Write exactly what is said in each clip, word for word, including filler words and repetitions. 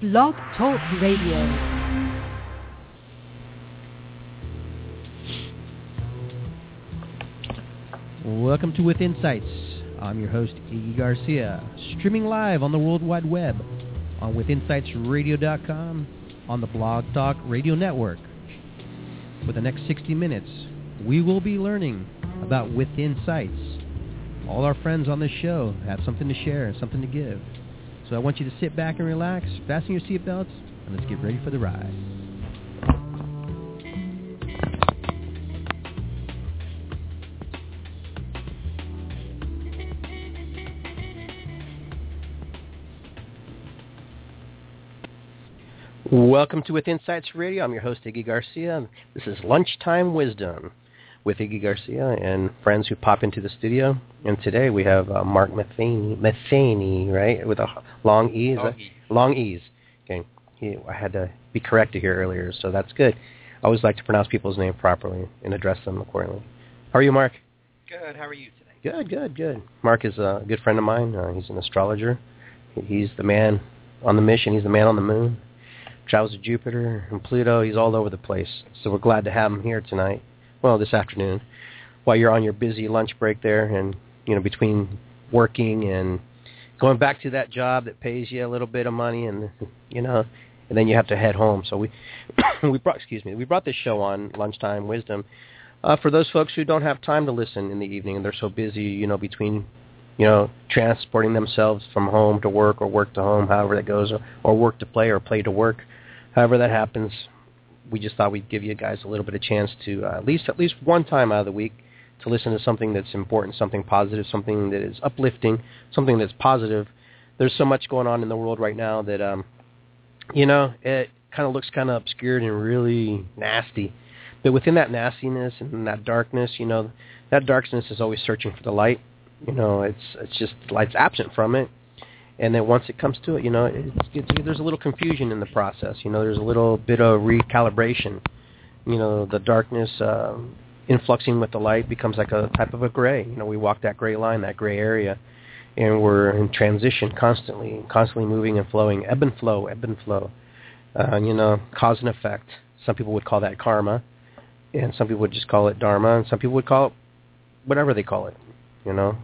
Blog Talk Radio. Welcome to With Insights. I'm your host, Iggy Garcia, streaming live on the World Wide Web, on with insights radio dot com, on the Blog Talk Radio Network. For the next sixty minutes, we will be learning about With Insights. All our friends on this show have something to share and something to give. So I want you to sit back and relax, fasten your seatbelts, and let's get ready for the ride. Welcome to With Insights Radio. I'm your host, Iggy Garcia. This is Lunchtime Wisdom with Iggy Garcia and friends who pop into the studio. And today we have uh, Mark Matheny, Matheny, right, with a long E. Long E. Long E's. Okay. He, I had to be corrected here earlier, so that's good. I always like to pronounce people's name properly and address them accordingly. How are you, Mark? Good. How are you today? Good, good, good. Mark is a good friend of mine. Uh, he's an astrologer. He's the man on the mission. He's the man on the moon. Travels to Jupiter and Pluto. He's all over the place. So we're glad to have him here tonight. Well, this afternoon, while you're on your busy lunch break there, and you know, between working and going back to that job that pays you a little bit of money, and you know, and then you have to head home. So we we brought excuse me we brought this show on, Lunchtime Wisdom, uh, for those folks who don't have time to listen in the evening and they're so busy, you know, between you know transporting themselves from home to work or work to home, however that goes, or, or work to play or play to work, however that happens. We just thought we'd give you guys a little bit of chance to uh, at least at least one time out of the week to listen to something that's important, something positive, something that is uplifting, something that's positive. There's so much going on in the world right now that um, you know it kind of looks kind of obscured and really nasty. But within that nastiness and that darkness, you know, that darkness is always searching for the light. You know, it's it's just the light's absent from it. And then once it comes to it, you know, it's, it's, there's a little confusion in the process. You know, there's a little bit of recalibration. You know, the darkness uh, influxing with the light becomes like a type of a gray. You know, we walk that gray line, that gray area, and we're in transition constantly, constantly moving and flowing, ebb and flow, ebb and flow. Uh, you know, cause and effect. Some people would call that karma, and some people would just call it dharma, and some people would call it whatever they call it, you know.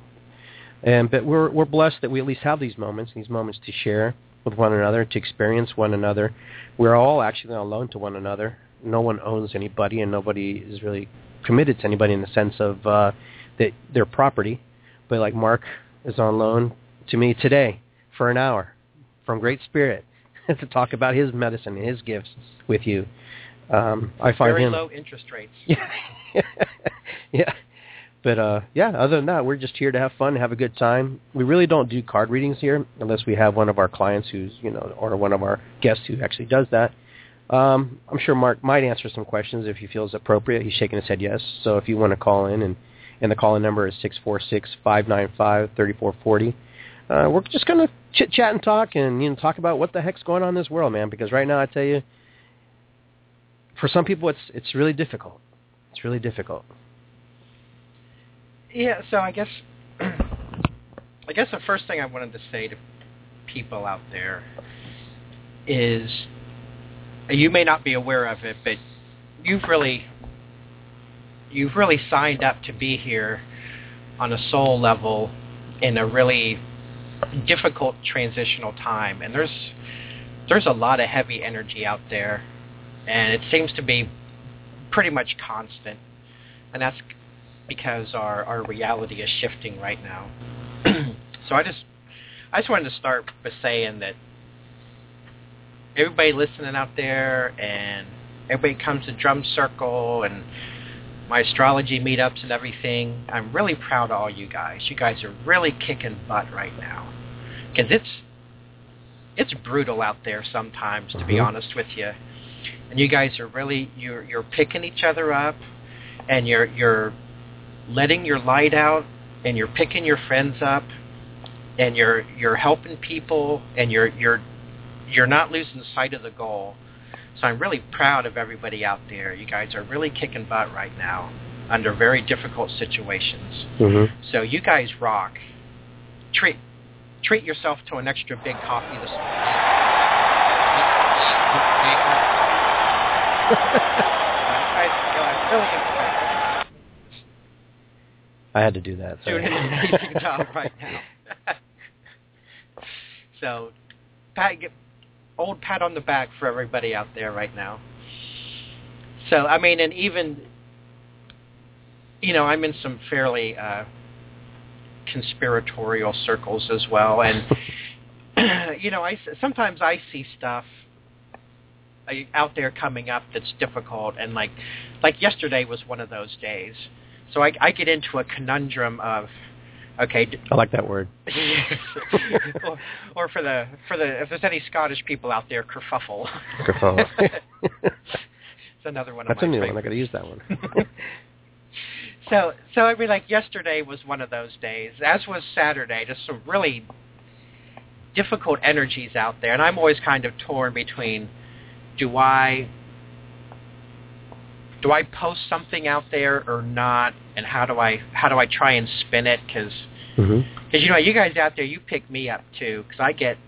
And but we're we're blessed that we at least have these moments, these moments to share with one another, to experience one another. We're all actually on loan to one another. No one owns anybody, and nobody is really committed to anybody in the sense of uh, that they're property. But like Mark is on loan to me today for an hour from Great Spirit to talk about his medicine and his gifts with you. Um, I find very him low interest rates. Yeah. Yeah. But, uh, yeah, other than that, we're just here to have fun, have a good time. We really don't do card readings here unless we have one of our clients who's, you know, or one of our guests who actually does that. Um, I'm sure Mark might answer some questions if he feels appropriate. He's shaking his head yes. So if you want to call in, and, and the call-in number is six four six, five nine five, three four four zero. Uh, we're just going to chit-chat and talk and, you know, talk about what the heck's going on in this world, man, because right now I tell you, for some people it's it's really difficult. It's really difficult. Yeah, so I guess I guess the first thing I wanted to say to people out there is, you may not be aware of it, but you've really you've really signed up to be here on a soul level in a really difficult transitional time, and there's there's a lot of heavy energy out there, and it seems to be pretty much constant, and that's because our, our reality is shifting right now. So I just I just wanted to start by saying that everybody listening out there, and everybody comes to Drum Circle and my astrology meetups and everything, I'm really proud of all you guys. You guys are really kicking butt right now, because it's it's brutal out there sometimes, to be Mm-hmm. honest with you. And you guys are really you're you're picking each other up, and you're you're letting your light out, and you're picking your friends up, and you're you're helping people, and you're you're you're not losing sight of the goal. So I'm really proud of everybody out there. You guys are really kicking butt right now under very difficult situations. Mm-hmm. So you guys rock. Treat treat yourself to an extra big coffee this morning. I, I, I had to do that. Doing an amazing job right now. So, pat, get, old pat on the back for everybody out there right now. So, I mean, and even, you know, I'm in some fairly uh, conspiratorial circles as well, and you know, I sometimes I see stuff out there coming up that's difficult, and like like yesterday was one of those days. So I, I get into a conundrum of, okay, I like that word. or, or for the for the if there's any Scottish people out there, kerfuffle. Kerfuffle. It's another one of that's my a new favorites. one. I got to use that one. so so I mean, like yesterday was one of those days, as was Saturday. Just some really difficult energies out there, and I'm always kind of torn between, do I do I post something out there or not, and how do I how do I try and spin it? Because mm-hmm. you know, you guys out there, you pick me up too, because I get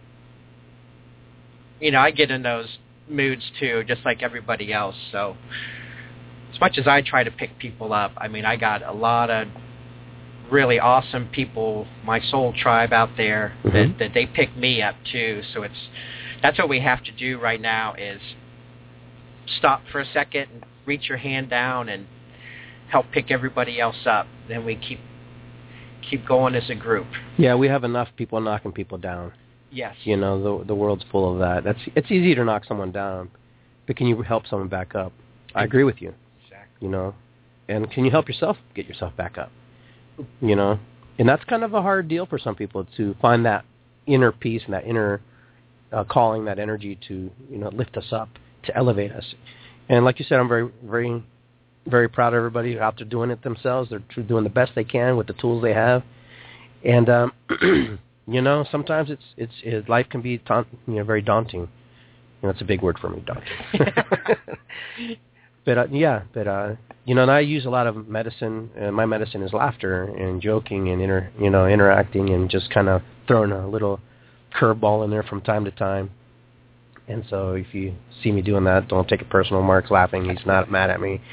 you know I get in those moods too, just like everybody else. So as much as I try to pick people up, I mean, I got a lot of really awesome people, my soul tribe out there, mm-hmm. that, that they pick me up too. So it's that's what we have to do right now, is stop for a second and reach your hand down and help pick everybody else up. Then we keep keep going as a group. Yeah, we have enough people knocking people down. Yes. You know, the the world's full of that. That's it's easy to knock someone down, but can you help someone back up? I agree with you. Exactly. You know, and can you help yourself get yourself back up? You know, and that's kind of a hard deal for some people, to find that inner peace and that inner uh, calling, that energy to, you know, lift us up, to elevate us. And like you said, I'm very, very, very proud of everybody out there doing it themselves. They're doing the best they can with the tools they have. And um, you know, sometimes it's it's it, life can be taunt, you know very daunting. You know, it's a big word for me, daunting. But uh, yeah, but uh, you know, and I use a lot of medicine. And my medicine is laughter and joking and inter, you know, interacting and just kind of throwing a little curveball in there from time to time. And so, if you see me doing that, don't take it personal. Mark's laughing; he's not mad at me.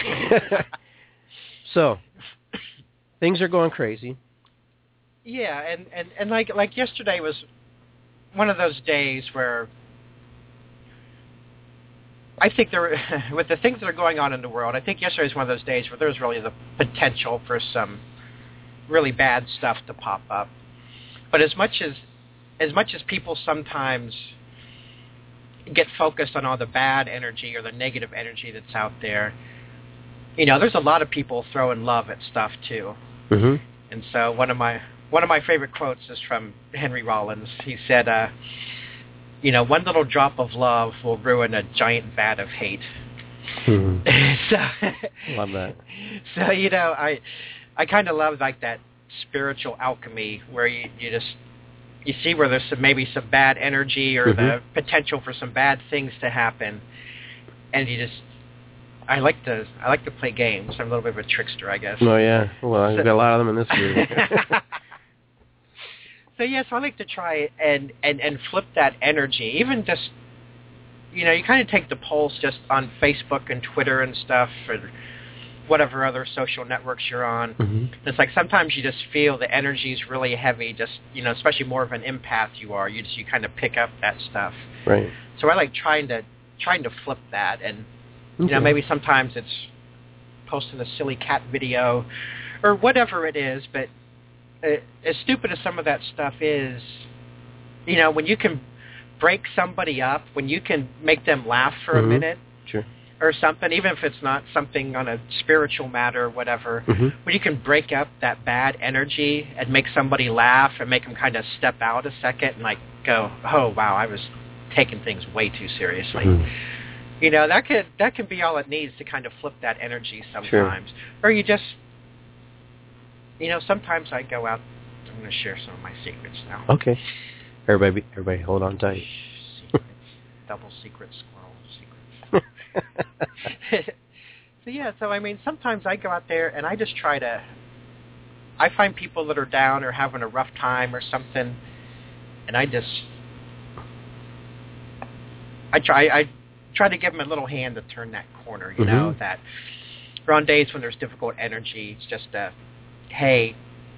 So, things are going crazy. Yeah, and, and, and like like yesterday was one of those days where I think there, with the things that are going on in the world, I think yesterday was one of those days where there's really the potential for some really bad stuff to pop up. But as much as as much as people sometimes get focused on all the bad energy or the negative energy that's out there, you know, there's a lot of people throwing love at stuff too. Mm-hmm. And so one of my one of my favorite quotes is from Henry Rollins. He said, uh, you know, one little drop of love will ruin a giant vat of hate. Mm-hmm. so, love that. So, you know, I I kind of love like that spiritual alchemy where you, you just, you see where there's some, maybe some bad energy or mm-hmm. the potential for some bad things to happen. And you just, I like to I like to play games. I'm a little bit of a trickster, I guess. Oh, yeah. Well, I've So- got a lot of them in this group. So yes, I like to try and, and, and flip that energy. Even just, you know, you kind of take the pulse just on Facebook and Twitter and stuff, or whatever other social networks you're on. Mm-hmm. It's like sometimes you just feel the energy is really heavy. Just, you know, especially more of an empath you are. You just you kind of pick up that stuff. Right. So I like trying to trying to flip that, and you Okay. know, maybe sometimes it's posting a silly cat video or whatever it is, but uh, as stupid as some of that stuff is, you know, when you can break somebody up, when you can make them laugh for Mhm. a minute Sure. or something, even if it's not something on a spiritual matter or whatever, Mm-hmm. when you can break up that bad energy and make somebody laugh and make them kind of step out a second and like go, oh, wow, I was taking things way too seriously. Mm-hmm. You know, that could that can be all it needs to kind of flip that energy sometimes. Sure. Or you just, you know, sometimes I go out. I'm going to share some of my secrets now. Okay. Everybody, everybody, hold on tight. Secrets. Double secret squirrel secrets. So yeah, so I mean, sometimes I go out there and I just try to. I find people that are down or having a rough time or something, and I just. I try I try to give them a little hand to turn that corner. You Mm-hmm. know, that on days when there's difficult energy, it's just a, hey,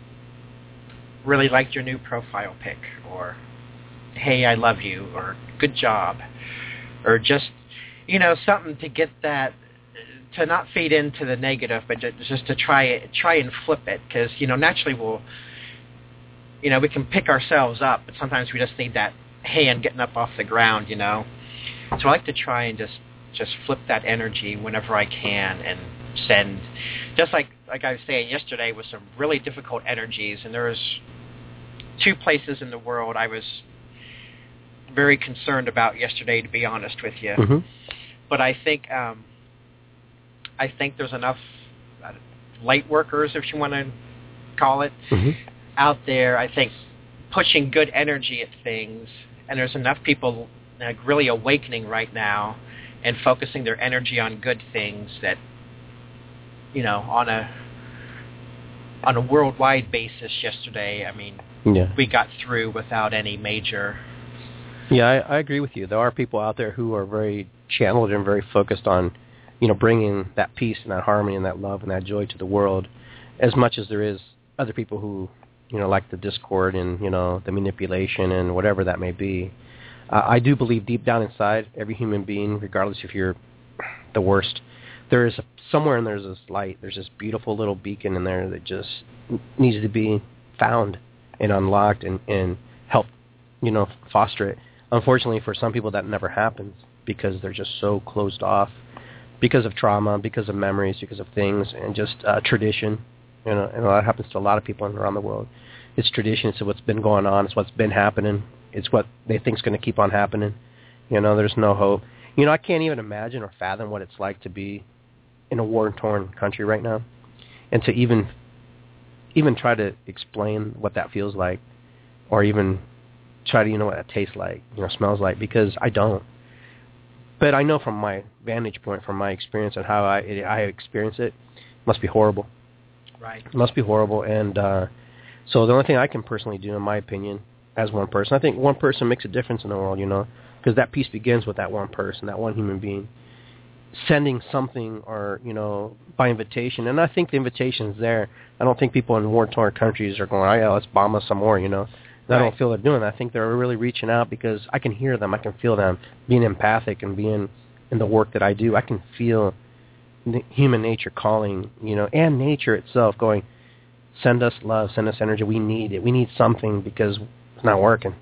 really liked your new profile pic, or hey, I love you, or good job, or just, you know, something to get that, to not feed into the negative, but just to try it, try and flip it, because, you know, naturally we'll, you know, we can pick ourselves up, but sometimes we just need that hand getting up off the ground, you know. So I like to try and just, just flip that energy whenever I can and send, just like, like I was saying yesterday with some really difficult energies, and there was two places in the world I was very concerned about yesterday, to be honest with you. Mm-hmm. But I think um, I think there's enough uh, light workers, if you want to call it, mm-hmm. out there, I think, pushing good energy at things, and there's enough people like, really awakening right now and focusing their energy on good things that, you know, on a on a worldwide basis yesterday, I mean, yeah. we got through without any major... Yeah, I, I agree with you. There are people out there who are very channeled and very focused on, you know, bringing that peace and that harmony and that love and that joy to the world, as much as there is other people who, you know, like the discord and, you know, the manipulation and whatever that may be. Uh, I do believe deep down inside, every human being, regardless if you're the worst, there is a, somewhere in there is this light. There's this beautiful little beacon in there that just needs to be found and unlocked and, and help, you know, foster it. Unfortunately, for some people, that never happens because they're just so closed off because of trauma, because of memories, because of things, and just uh, tradition. You know, and that happens to a lot of people around the world. It's tradition. It's what's been going on. It's what's been happening. It's what they think is going to keep on happening. You know, there's no hope. You know, I can't even imagine or fathom what it's like to be in a war-torn country right now, and to even even try to explain what that feels like, or even try to, you know, what it tastes like, you know, smells like, because I don't. But I know from my vantage point, from my experience and how I it, I experience it, it must be horrible. Right. It must be horrible. And uh, so the only thing I can personally do, in my opinion, as one person, I think one person makes a difference in the world, you know, because that peace begins with that one person, that one human being, sending something or, you know, by invitation. And I think the invitation is there. I don't think people in war-torn countries are going, oh, yeah, let's bomb us some more, you know. I don't feel they're doing that. I think they're really reaching out because I can hear them. I can feel them being empathic and being in the work that I do. I can feel human nature calling, you know, and nature itself going, send us love, send us energy. We need it. We need something because it's not working.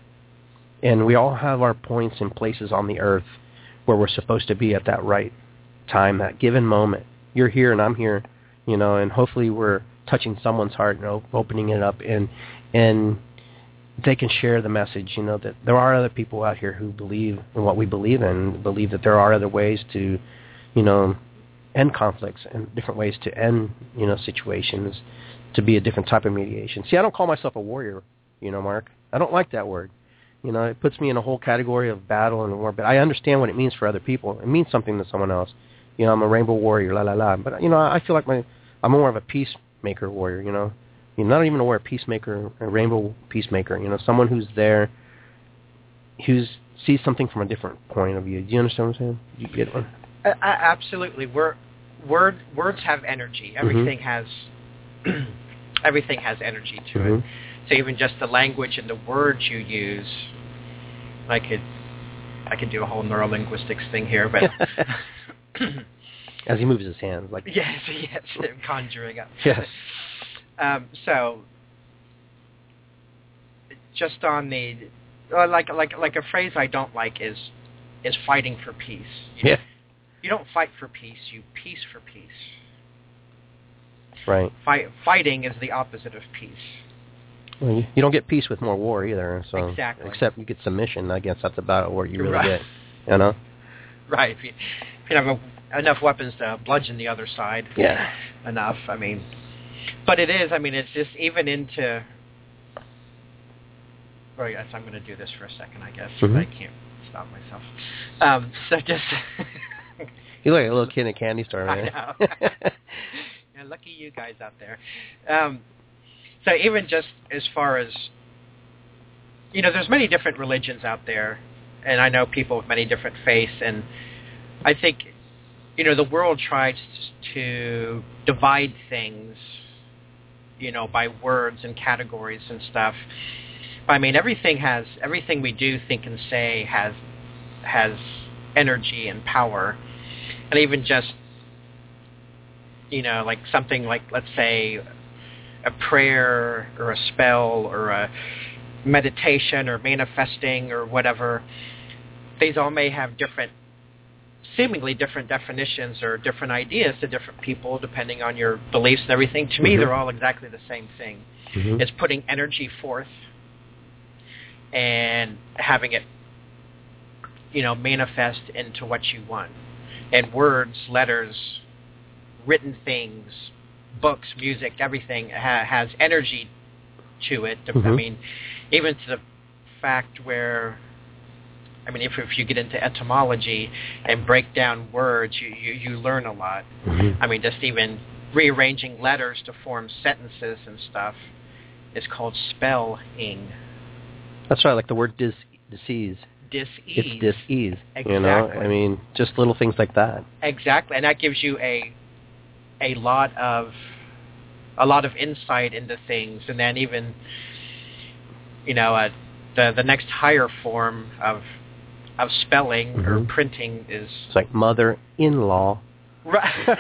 And we all have our points and places on the earth where we're supposed to be at that right time, that given moment. You're here and I'm here, you know, and hopefully we're touching someone's heart and opening it up and and they can share the message, you know, that there are other people out here who believe in what we believe in, believe that there are other ways to, you know, end conflicts and different ways to end, you know, situations, to be a different type of mediation. See, I don't call myself a warrior, you know, Mark. I don't like that word. You know, it puts me in a whole category of battle and war, but I understand what it means for other people. It means something to someone else. You know, I'm a rainbow warrior, la, la, la. But, you know, I feel like my I'm more of a peacemaker warrior, you know. You're not even a word peacemaker, a rainbow peacemaker, you know, someone who's there, who's sees something from a different point of view. Do you understand what I'm saying? Do you get one? Uh, absolutely. Word, word, words have energy. Everything mm-hmm. has everything has energy to mm-hmm. it. So even just the language and the words you use, I could I could do a whole neurolinguistics thing here, but as he moves his hands, like yes, yes, I'm conjuring up. Yes. Um, so, just on the uh, like like like a phrase I don't like is is fighting for peace. You, yeah. You don't fight for peace. You peace for peace. Right. Fight, fighting is the opposite of peace. Well, you, you don't get peace with more war either. So exactly. Except you get submission. I guess that's about what you really right. get. You know. Right. If you, if you have a, enough weapons to bludgeon the other side. Yeah. Enough. I mean. But it is, I mean, it's just even into, well, yes, I'm going to do this for a second, I guess, because mm-hmm. I can't stop myself. Um, so just... you look like a little kid in a candy store, man. I know. Yeah, lucky you guys out there. Um, so even just as far as, you know, there's many different religions out there, and I know people with many different faiths, and I think, you know, the world tries to divide things, you know, by words and categories and stuff. But I mean, everything has everything we do, think, and say has has energy and power, and even just, you know, like something like, let's say, a prayer or a spell or a meditation or manifesting or whatever. These all may have different, seemingly different definitions or different ideas to different people depending on your beliefs and everything. To mm-hmm. me, they're all exactly the same thing. Mm-hmm. It's putting energy forth and having it, you know, manifest into what you want. And words, letters, written things, books, music, everything ha- has energy to it. Mm-hmm. I mean, even to the fact where, I mean, if, if you get into etymology and break down words, you, you, you learn a lot. Mm-hmm. I mean, just even rearranging letters to form sentences and stuff is called spelling. That's right, like the word dis, disease. Dis-ease. It's dis-ease, exactly. You know? I mean, just little things like that. Exactly, and that gives you a a lot of a lot of insight into things, and then even, you know, uh, the the next higher form of of spelling mm-hmm. or printing is it's like mother-in-law. Right.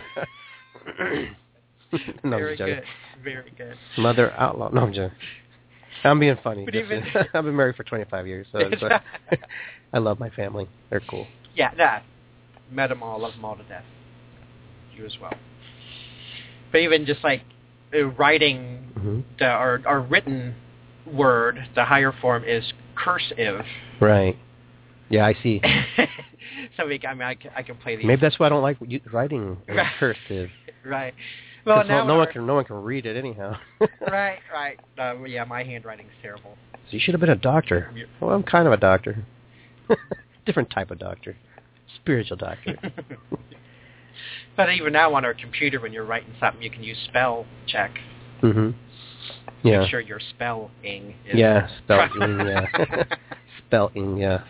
No, very good, very good. Mother outlaw. No, I'm joking. I'm being funny. But even I've been married for twenty-five years, so, so I love my family. They're cool. Yeah, that. Met them all, love them all to death. You as well. But even just like uh, writing mm-hmm. the our, our written word, the higher form is cursive. Right. Yeah, I see. So we, I mean, I can, I can play these. Maybe that's why I don't like writing in cursive. Right. Well, now no our, one can no one can read it anyhow. Right, right. Uh, yeah, my handwriting's terrible. So you should have been a doctor. Well, I'm kind of a doctor. Different type of doctor. Spiritual doctor. But even now on our computer, when you're writing something, you can use spell check. Mm-hmm. Yeah. Make sure your spelling is... Yeah, spelling, yeah. Spelling, yeah.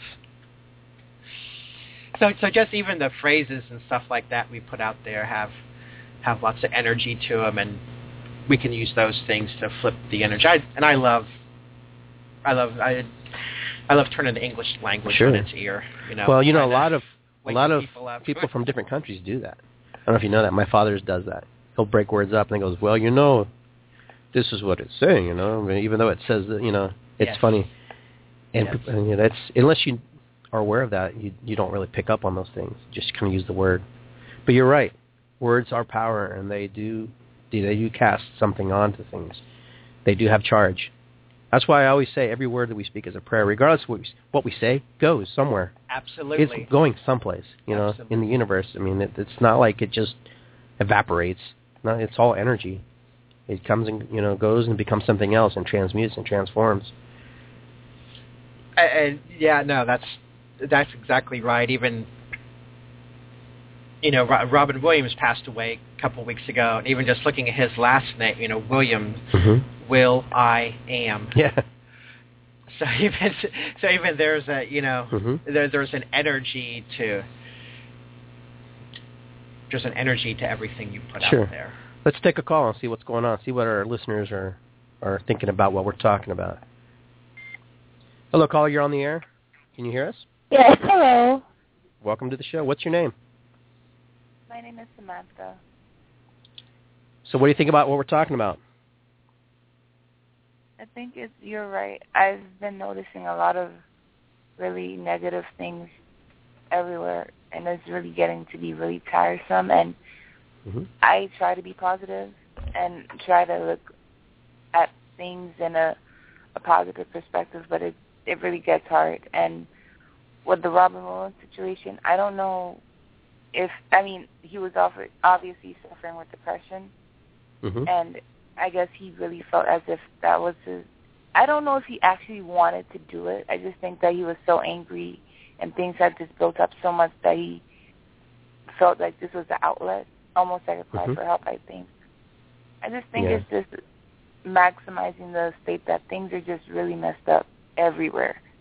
So, so just even the phrases and stuff like that we put out there have have lots of energy to them, and we can use those things to flip the energy. I, and I love, I love, I, I love turning the English language sure. on its ear. You know. Well, you know, a lot of a lot of people, people from different countries do that. I don't know if you know that. My father does that. He'll break words up and he goes, "Well, you know, this is what it's saying. You know, I mean, even though it says that, you know, it's yes. funny." And, yes. and you know, that's unless you are aware of that, you you don't really pick up on those things. You just kind of use the word. But you're right. Words are power, and they do they do cast something onto things. They do have charge. That's why I always say every word that we speak is a prayer, regardless of what we, what we say goes somewhere. Absolutely, it's going someplace. You know, Absolutely. in the universe. I mean, it, it's not like it just evaporates. No, it's all energy. It comes and you know goes and becomes something else, and transmutes and transforms. And yeah, no, that's that's exactly right. Even. You know, Robin Williams passed away a couple of weeks ago, and even just looking at his last name, you know, Williams, mm-hmm. Will I Am. Yeah. So even so, even there's a you know mm-hmm. there there's an energy to there's an energy to everything you put sure. out there. Let's take a call and see what's going on. See what our listeners are are thinking about what we're talking about. Hello, caller. You're on the air. Can you hear us? Yes. Hello. Welcome to the show. What's your name? My name is Samantha. So what do you think about what we're talking about? I think it's, you're right. I've been noticing a lot of really negative things everywhere, and it's really getting to be really tiresome. And mm-hmm. I try to be positive and try to look at things in a, a positive perspective, but it, it really gets hard. And with the Robin Williams situation, I don't know if, I mean, he was obviously suffering with depression, mm-hmm. and I guess he really felt as if that was his, I don't know if he actually wanted to do it. I just think that he was so angry and things had just built up so much that he felt like this was the outlet, almost like a cry mm-hmm. for help, I think. I just think yeah. it's just maximizing the state that things are just really messed up everywhere.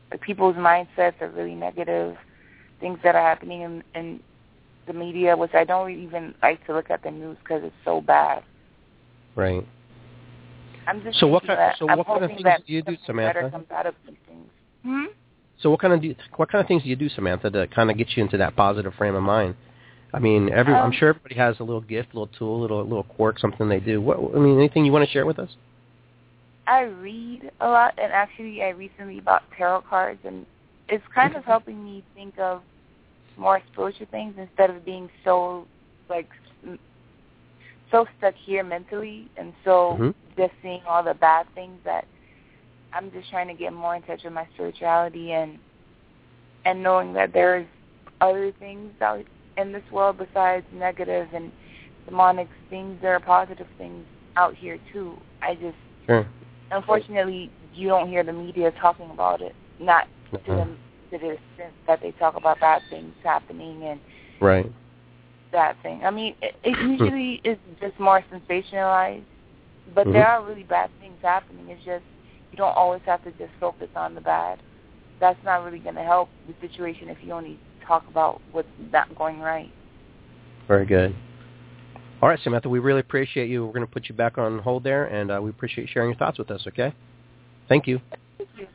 like people's mindsets are really negative. Things that are happening in, in the media, which I don't even like to look at the news because it's so bad. Right. I'm just so what kind, that so I'm what kind of hoping things that do you do, something better Samantha? comes out of these things. Hmm? So what kind of do you, what kind of things do you do, Samantha, to kind of get you into that positive frame of mind? I mean, every um, I'm sure everybody has a little gift, a little tool, a little little quirk, something they do. What I mean, anything you want to share with us? I read a lot, and actually I recently bought tarot cards, and it's kind of helping me think of more spiritual things instead of being so, like, so stuck here mentally and so mm-hmm. just seeing all the bad things that I'm just trying to get more in touch with my spirituality and and knowing that there's other things out in this world besides negative and demonic things. There are positive things out here, too. I just, sure. unfortunately, you don't hear the media talking about it, not to uh-huh. them. To the extent that they talk about bad things happening and right. that thing. I mean, it, it usually is just more sensationalized, but mm-hmm. there are really bad things happening. It's just you don't always have to just focus on the bad. That's not really going to help the situation if you only talk about what's not going right. Very good. All right, Samantha, we really appreciate you. We're going to put you back on hold there, and uh, we appreciate you sharing your thoughts with us, okay? Thank you. Thank you.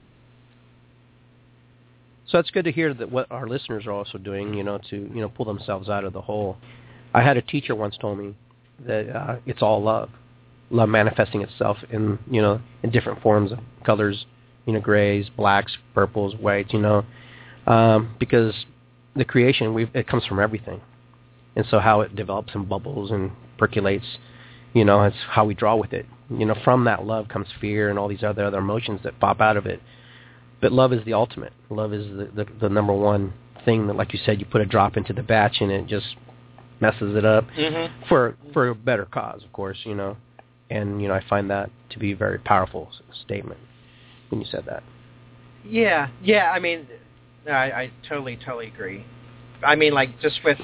So it's good to hear that what our listeners are also doing, you know, to, you know, pull themselves out of the hole. I had a teacher once told me that uh, it's all love, love manifesting itself in, you know, in different forms of colors, you know, grays, blacks, purples, whites, you know, um, because the creation, we've, it comes from everything. And so how it develops and bubbles and percolates, you know, it's how we draw with it. You know, from that love comes fear and all these other other emotions that pop out of it. But love is the ultimate. Love is the, the, the number one thing that, like you said, you put a drop into the batch and it just messes it up mm-hmm. for for a better cause, of course, you know. And, you know, I find that to be a very powerful statement when you said that. Yeah, yeah, I mean, I, I totally, totally agree. I mean, like, just with,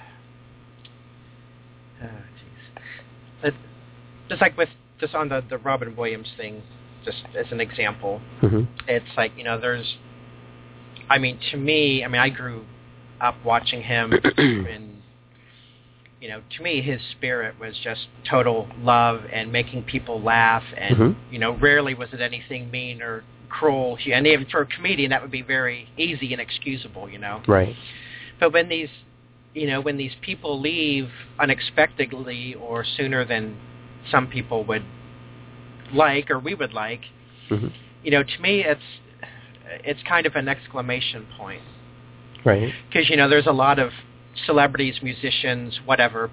oh, jeez. Just like with, just on the, the Robin Williams thing, just as an example, mm-hmm. it's like, you know, there's, I mean, to me, I mean, I grew up watching him, and, you know, to me, his spirit was just total love and making people laugh, and, mm-hmm. you know, rarely was it anything mean or cruel, and even for a comedian, that would be very easy and excusable, you know. Right. But when these, you know, when these people leave unexpectedly or sooner than some people would like or we would like, mm-hmm. you know, to me it's it's kind of an exclamation point. Right. Because, you know, there's a lot of celebrities, musicians, whatever,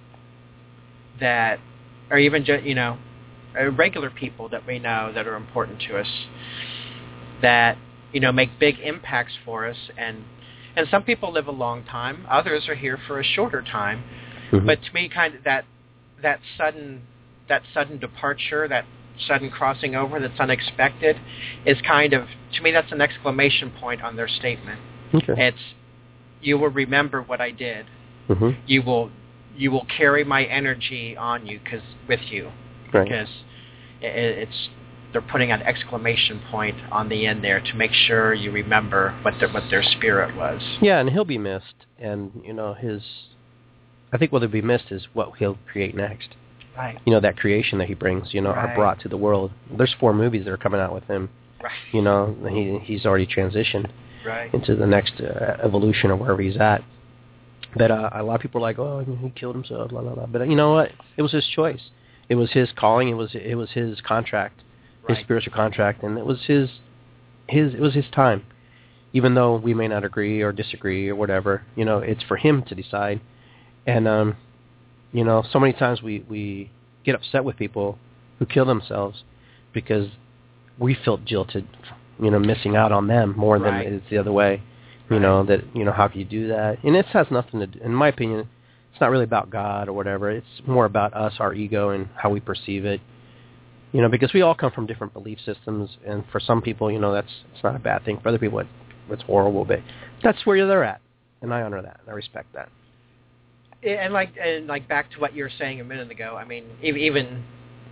that are even just, you know, regular people that we know that are important to us that, you know, make big impacts for us. And, and some people live a long time. Others are here for a shorter time. Mm-hmm. But to me, kind of that that sudden that sudden departure, that sudden crossing over that's unexpected is kind of, to me, that's an exclamation point on their statement. Okay. It's, you will remember what I did. Mm-hmm. You will you will carry my energy on you, cause, with you. Right. Because it, it's, they're putting an exclamation point on the end there to make sure you remember what their, what their spirit was. Yeah, and he'll be missed. And, you know, his, I think what will be missed is what he'll create next. Right. You know, that creation that he brings, you know, Right. are brought to the world. There's four movies that are coming out with him. Right. You know, he he's already transitioned Right. into the next uh, evolution or wherever he's at. But uh, a lot of people are like, oh, he killed himself, blah, blah, blah. But you know what? It was his choice. It was his calling. It was it was his contract, his Right. spiritual contract, and it was his his it was his time. Even though we may not agree or disagree or whatever, you know, it's for him to decide. And um, you know, so many times we, we get upset with people who kill themselves because we feel jilted, you know, missing out on them more Right. than it's the other way. You Right. know, that, you know, how can you do that? And it has nothing to do, in my opinion, it's not really about God or whatever. It's more about us, our ego, and how we perceive it. You know, because we all come from different belief systems, and for some people, you know, that's it's not a bad thing. For other people, it, it's horrible, but that's where they're at, and I honor that, and I respect that. And like and like back to what you were saying a minute ago. I mean, even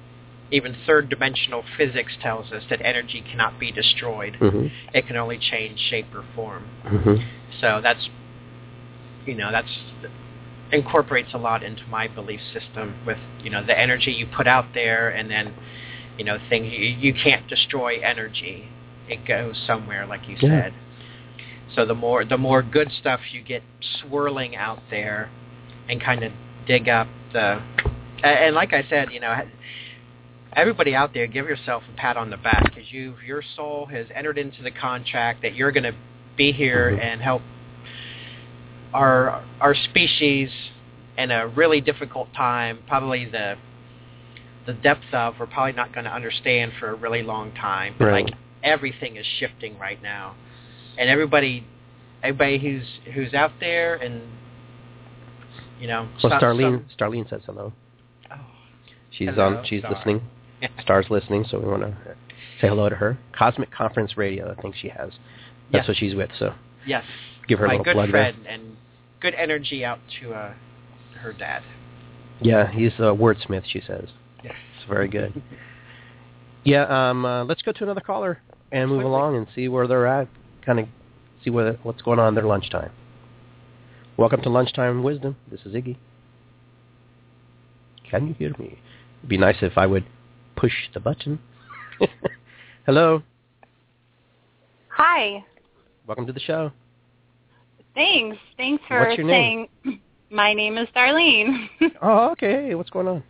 even third-dimensional physics tells us that energy cannot be destroyed. Mm-hmm. It can only change shape or form. Mm-hmm. So that's, you know, that's incorporates a lot into my belief system with, you know, the energy you put out there, and then, you know, things you, you can't destroy energy. It goes somewhere, like you yeah. said. So the more the more good stuff you get swirling out there, and kind of dig up the, and like I said, you know, everybody out there, give yourself a pat on the back, because you your soul has entered into the contract that you're going to be here mm-hmm. and help our our species in a really difficult time. Probably the the depth of we're probably not going to understand for a really long time. But right. like everything is shifting right now, and everybody everybody who's who's out there, and you know. Well, some, Starlene some, Starlene says hello. Oh, she's hello, on. She's Star. listening. Star's listening, so we want to say hello to her. Cosmic Conference Radio, I think she has. That's yes. what she's with. So yes, give her a my little good plug friend there. and good energy out to uh, her dad. Yeah, he's a wordsmith, she says. Yes. It's very good. yeah, um, uh, let's go to another caller and move Absolutely. along and see where they're at, kind of see where, what's going on in their lunchtime. Welcome to Lunchtime Wisdom. This is Iggy. Can you hear me? It'd be nice if I would push the button. Hello. Hi. Welcome to the show. Thanks. Thanks for What's your saying name? My name is Darlene. Oh, okay. Hey, what's going on?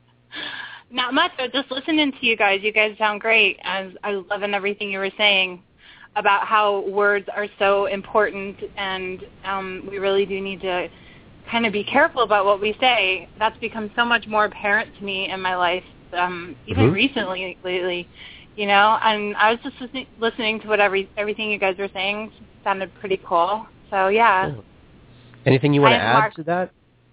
Not much, but just listening to you guys. You guys sound great. I was, I was loving everything you were saying about how words are so important, and um, we really do need to kind of be careful about what we say. That's become so much more apparent to me in my life, um, even mm-hmm. recently, lately. You know, and I was just listening, listening to what every, everything you guys were saying. Sounded pretty cool. So, yeah. Cool. Anything you want to add Mark. to that?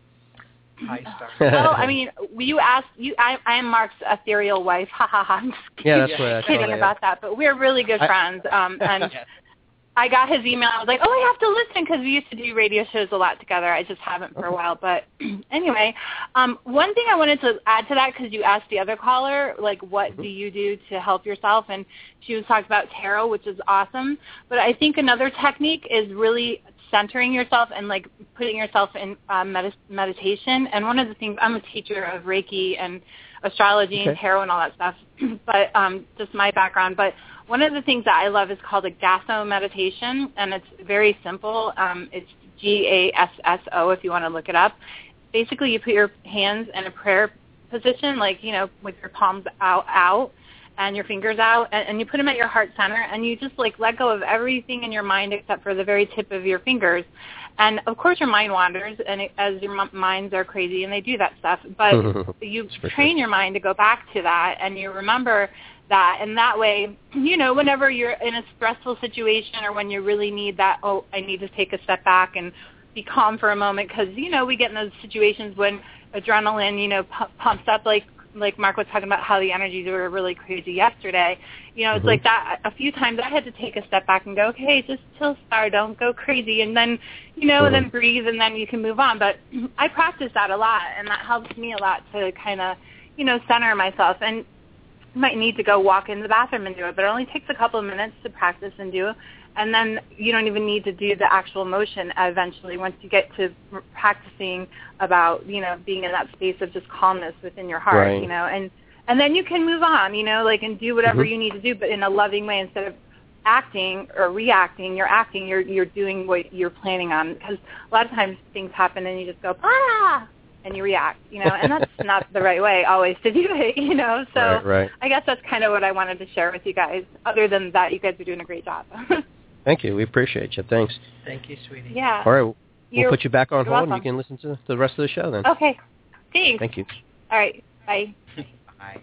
Hi, Star. Well, I mean, you asked, you, I, I am Mark's ethereal wife. Ha, ha, ha. I'm just Yeah, that's what I kidding thought. about that. But we're really good I, friends. Um, and Yes. I got his email. I was like, oh, I have to listen because we used to do radio shows a lot together. I just haven't for a while. But anyway, um, one thing I wanted to add to that, because you asked the other caller, like, what mm-hmm. do you do to help yourself? And she was talking about tarot, which is awesome. But I think another technique is really centering yourself and, like, putting yourself in uh, med- meditation. And one of the things, I'm a teacher of Reiki and astrology okay. and tarot and all that stuff, but um, just my background. But one of the things that I love is called a Gasso meditation, and it's very simple. Um, it's G A S S O if you want to look it up. Basically, you put your hands in a prayer position, like, you know, with your palms out, out and your fingers out, and, and you put them at your heart center, and you just, like, let go of everything in your mind except for the very tip of your fingers. And, of course, your mind wanders, and it, as your m- minds are crazy, and they do that stuff. But you train sure. your mind to go back to that, and you remember that. And that way, you know, whenever you're in a stressful situation or when you really need that, oh, I need to take a step back and be calm for a moment, because, you know, we get in those situations when adrenaline, you know, pu- pumps up, like like Mark was talking about how the energies were really crazy yesterday. You know, it's mm-hmm. like that. A few times I had to take a step back and go, okay, just chill, Star, don't go crazy, and then, you know, mm-hmm. and then breathe, and then you can move on. But I practice that a lot, and that helps me a lot to kind of, you know, center myself. And I might need to go walk in the bathroom and do it, but it only takes a couple of minutes to practice and do. And then you don't even need to do the actual motion eventually once you get to practicing about, you know, being in that space of just calmness within your heart, right. you know, and, and then you can move on, you know, like, and do whatever mm-hmm. you need to do, but in a loving way. Instead of acting or reacting, you're acting, you're, you're doing what you're planning on, because a lot of times things happen and you just go, ah, and you react, you know, and that's not the right way always to do it, you know. So right, right. I guess that's kind of what I wanted to share with you guys. Other than that, you guys are doing a great job. Thank you. We appreciate you. Thanks. Thank you, sweetie. Yeah. All right. We'll You're, put you back on hold, welcome. and you can listen to the rest of the show then. Okay. Thanks. Thank you. All right. Bye. Bye.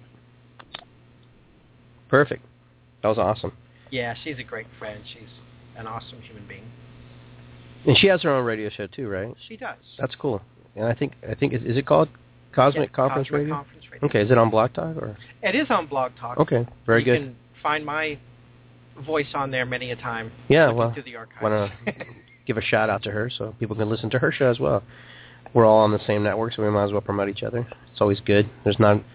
Perfect. That was awesome. Yeah, she's a great friend. She's an awesome human being. And she has her own radio show too, right? She does. That's cool. And I think I think is, is it called Cosmic yeah, Conference Cosmic Radio? Conference Radio? Okay. Is it on Blog Talk or? It is on Blog Talk. Okay. Very you good. You can find my voice on there many a time. Yeah. Well, through the archives. want to give a shout out to her so people can listen to her show as well. We're all on the same network, so we might as well promote each other. It's always good. There's not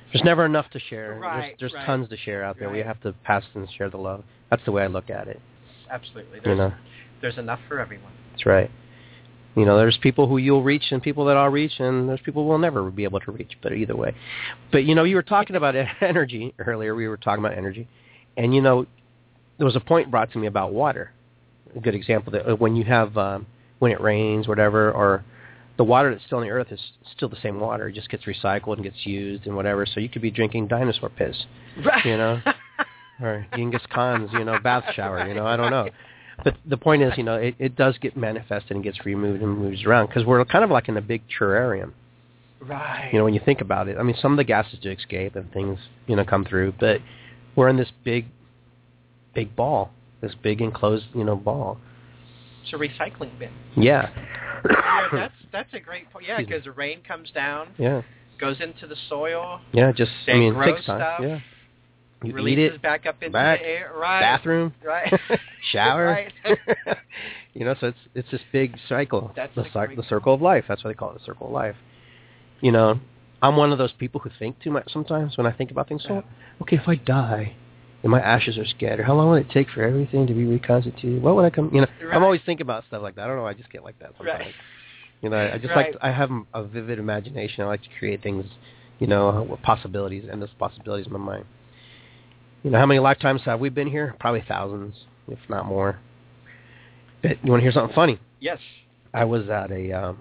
There's never enough to share. Right, there's there's right. tons to share out there. Right. We have to pass and share the love. That's the way I look at it. Absolutely. There's, you know, there's enough for everyone. that's right. You know, there's people who you'll reach and people that I'll reach, and there's people we'll never be able to reach. But either way, but you know, you were talking about energy earlier. We were talking about energy, and you know, there was a point brought to me about water. A good example that when you have um, when it rains, whatever, or the water that's still on the earth is still the same water. It just gets recycled and gets used and whatever. So you could be drinking dinosaur piss, Right. you know, or Genghis Khan's, you know, bath shower. You know, I don't know. But the point is, you know, it, it does get manifested and gets removed and moves around because we're kind of like in a big terrarium. Right. You know, when you think about it. I mean, some of the gases do escape and things, you know, come through. But we're in this big, big ball, this big enclosed, you know, ball. It's a recycling bin. Yeah. Yeah, that's that's a great point. Yeah, Excuse me. because the rain comes down, Yeah. goes into the soil, Yeah, just, They I mean, it grow takes time. stuff, Yeah. You eat releases it, back up into back, the air. Right. bathroom, Right. shower. Right. You know, so it's it's this big cycle, That's the, a cy- great the circle of life. That's why they call it the circle of life. You know, I'm one of those people who think too much sometimes when I think about things. So, Yeah. okay, if I die and my ashes are scattered, how long will it take for everything to be reconstituted? What would I come? You know, Right. I'm always thinking about stuff like that. I don't know. I just get like that sometimes. Right. You know, I, I just Right. like to, I have a vivid imagination. I like to create things. You know, with possibilities, endless possibilities in my mind. You know, how many lifetimes have we been here? Probably thousands, if not more. But you want to hear something funny? Yes. I was at a, um,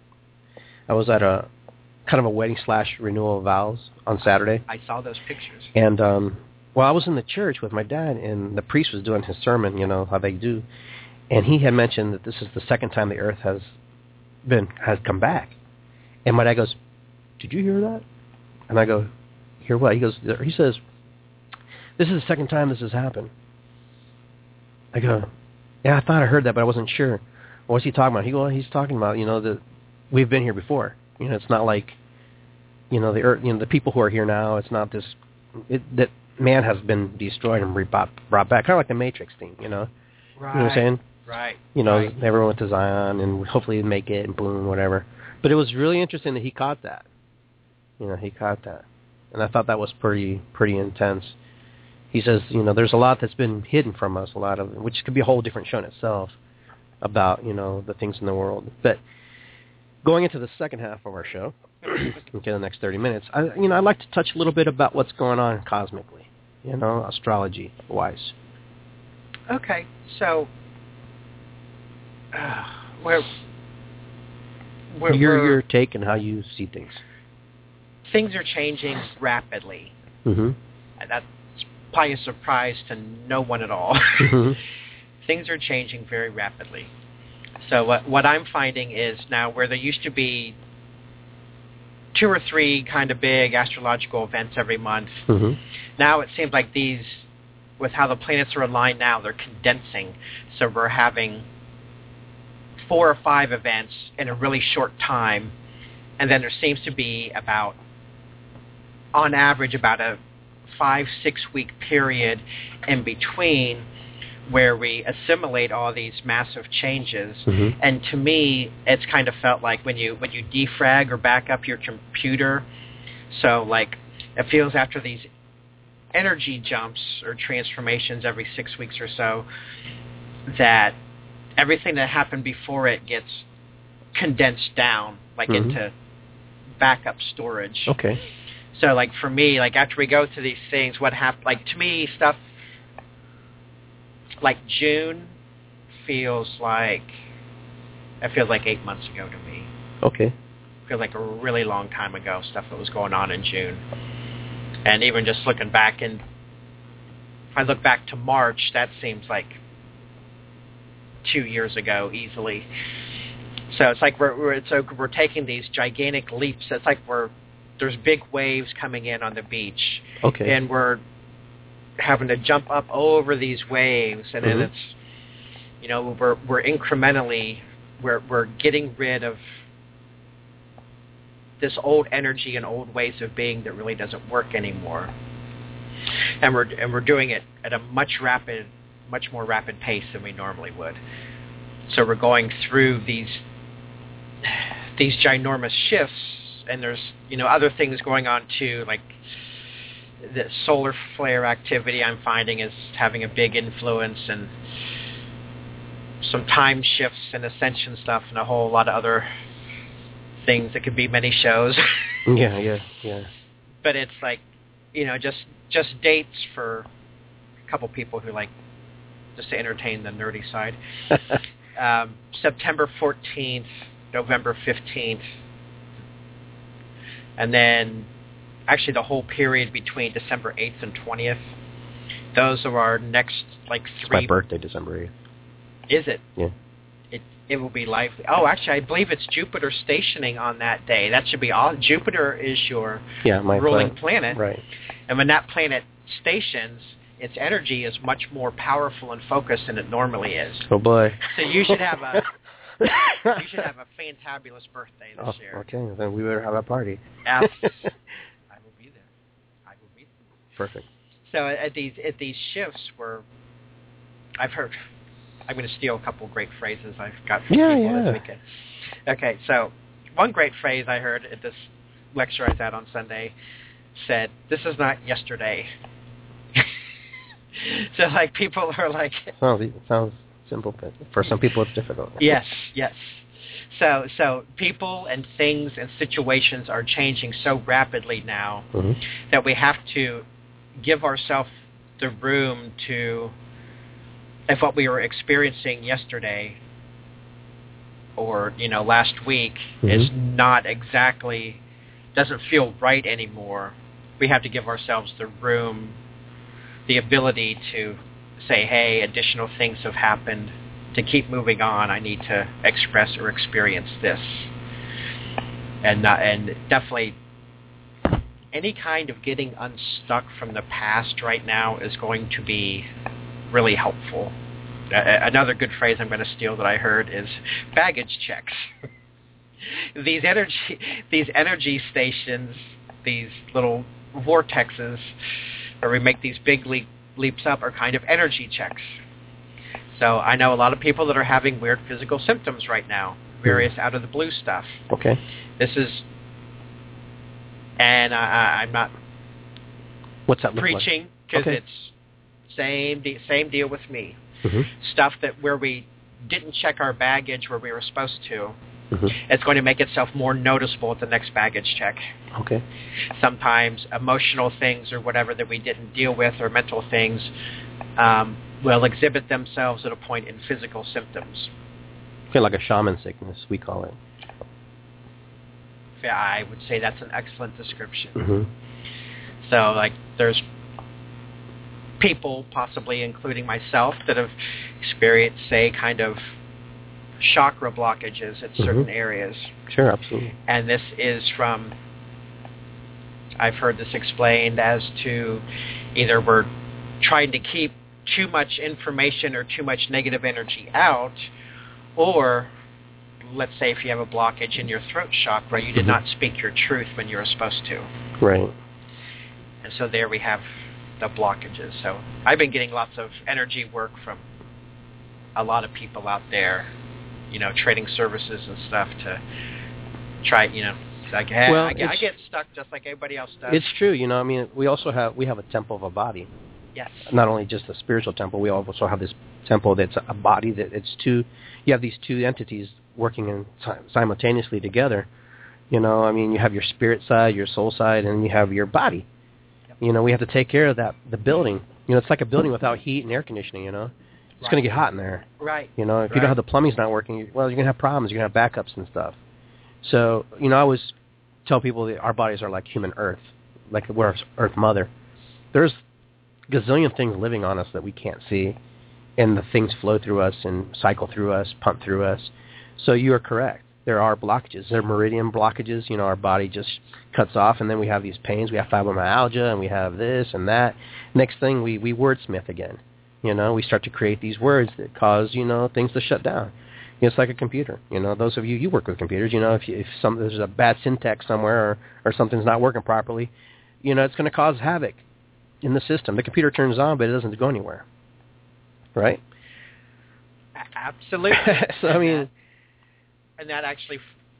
I was at a kind of a wedding slash renewal of vows on Saturday, I saw those pictures. and um, well, I was in the church with my dad, and the priest was doing his sermon. You know how they do, and he had mentioned that this is the second time the Earth has been has come back, and my dad goes, "Did you hear that?" And I go, "Hear what?" He goes, he says, "This is the second time this has happened." I go, "Yeah, I thought I heard that, but I wasn't sure." What's he talking about? He go, well, he's talking about, you know, that we've been here before. You know, it's not like, you know, the earth, you know, the people who are here now. It's not this it, that man has been destroyed and brought brought back, kind of like the Matrix thing. You know, Right. you know what I'm saying? Right. You know, Right. everyone went to Zion and hopefully he'd make it and boom, whatever. But it was really interesting that he caught that. You know, he caught that, and I thought that was pretty pretty intense. He says, you know, there's a lot that's been hidden from us, a lot of which could be a whole different show in itself about, you know, the things in the world. But going into the second half of our show, okay, the next thirty minutes, I, you know, I'd like to touch a little bit about what's going on cosmically, you know, astrology-wise. Okay, so uh, where, where, your where your take and how you see things. things are changing rapidly. Mm-hmm. And that's probably a surprise to no one at all. Mm-hmm. Things are changing very rapidly. So what what I'm finding is now where there used to be two or three kind of big astrological events every month, Mm-hmm. now it seems like these, with how the planets are aligned now, they're condensing. So we're having four or five events in a really short time, and then there seems to be about, on average, about a five, six-week period in between where we assimilate all these massive changes. Mm-hmm. And to me, it's kind of felt like when you when you defrag or back up your computer, so like it feels after these energy jumps or transformations every six weeks or so, that everything that happened before it gets condensed down, like Mm-hmm. into backup storage. Okay. So, like, for me, like, after we go through these things, what happened, like, to me, stuff like June feels like, it feels like eight months ago to me. Okay. It feels like a really long time ago, stuff that was going on in June. And even just looking back, and if I look back to March, that seems like two years ago easily. So it's like we're, we're it's like we're taking these gigantic leaps. It's like we're there's big waves coming in on the beach, Okay. and we're having to jump up over these waves, and Mm-hmm. then it's, you know, we're we're incrementally we're we're getting rid of this old energy and old ways of being that really doesn't work anymore, and we're and we're doing it at a much rapid, much more rapid pace than we normally would. So we're going through these these ginormous shifts and there's, you know, other things going on too, like the solar flare activity I'm finding is having a big influence, and some time shifts and ascension stuff and a whole lot of other things that could be many shows. yeah, yeah, yeah. But it's like, you know, just just dates for a couple people who like just to entertain the nerdy side. um, September fourteenth, November fifteenth, and then actually the whole period between December eighth and twentieth. Those are our next like three. It's my birthday, December eighth. Is it? Yeah. It it will be lively. Oh, actually, I believe it's Jupiter stationing on that day. That should be all. Jupiter is your yeah, my ruling planet. planet. Right. And when that planet stations, its energy is much more powerful and focused than it normally is. Oh boy. So you should have a you should have a fantabulous birthday this oh, year. Okay, then we better have a party. Yes. I will be there. I will be there. Perfect. So at these at these shifts where I've heard, I'm going to steal a couple of great phrases I've got from yeah, people yeah. this weekend. Okay, so one great phrase I heard at this lecture I was at on Sunday said, "This is not yesterday." So like people are like, sounds it sounds simple, but for some people it's difficult. yes, yes. So so people and things and situations are changing so rapidly now mm-hmm. that we have to give ourselves the room to, if what we were experiencing yesterday or, you know, last week mm-hmm. is not exactly, doesn't feel right anymore, we have to give ourselves the room, the ability to say, hey, additional things have happened. To keep moving on, I need to express or experience this. And uh, and definitely any kind of getting unstuck from the past right now is going to be really helpful. Uh, another good phrase I'm going to steal that I heard is baggage checks. These energy these energy stations, these little vortexes where we make these big leap, leaps up are kind of energy checks. So I know a lot of people that are having weird physical symptoms right now, various out of the blue stuff. Okay. This is, and I, I'm not What's that look preaching like? because Okay. it's same de- same deal with me. Mm-hmm. Stuff that where we didn't check our baggage where we were supposed to, mm-hmm. it's going to make itself more noticeable at the next baggage check. Okay. Sometimes emotional things or whatever that we didn't deal with or mental things um, will exhibit themselves at a point in physical symptoms. Okay, like a shaman sickness, we call it. Yeah, I would say that's an excellent description. Mm-hmm. So, like, there's people, possibly including myself, that have experienced, say, kind of chakra blockages at certain mm-hmm. areas. Sure, absolutely. And this is from, I've heard this explained as to either we're trying to keep too much information or too much negative energy out, or let's say if you have a blockage in your throat chakra, you did mm-hmm. not speak your truth when you were supposed to. Right. And so there we have the blockages. So I've been getting lots of energy work from a lot of people out there, you know, trading services and stuff to try, you know, like, hey, well, I, get, I get stuck just like everybody else does. It's true, you know, I mean, we also have, we have a temple of a body. Yes. Not only just a spiritual temple, we also have this temple that's a body that it's two, you have these two entities working in simultaneously together. You know, I mean, you have your spirit side, your soul side, and you have your body. Yep. You know, we have to take care of that, the building. You know, it's like a building without heat and air conditioning, you know. It's right. going to get hot in there. Right. You know, if right. you don't have the plumbing's not working, well, you're going to have problems. You're going to have backups and stuff. So, you know, I always tell people that our bodies are like human earth, like we're Earth Mother. There's gazillion things living on us that we can't see, and the things flow through us and cycle through us, pump through us. So you are correct. There are blockages. There are meridian blockages. You know, our body just cuts off, and then we have these pains. We have fibromyalgia, and we have this and that. Next thing, we, we wordsmith again. You know, we start to create these words that cause, you know, things to shut down. You know, it's like a computer. You know, those of you, you work with computers, you know, if, you, if some, there's a bad syntax somewhere or, or something's not working properly, you know, it's going to cause havoc in the system. The computer turns on, but it doesn't go anywhere. Right? Absolutely. So, I mean... And that actually f-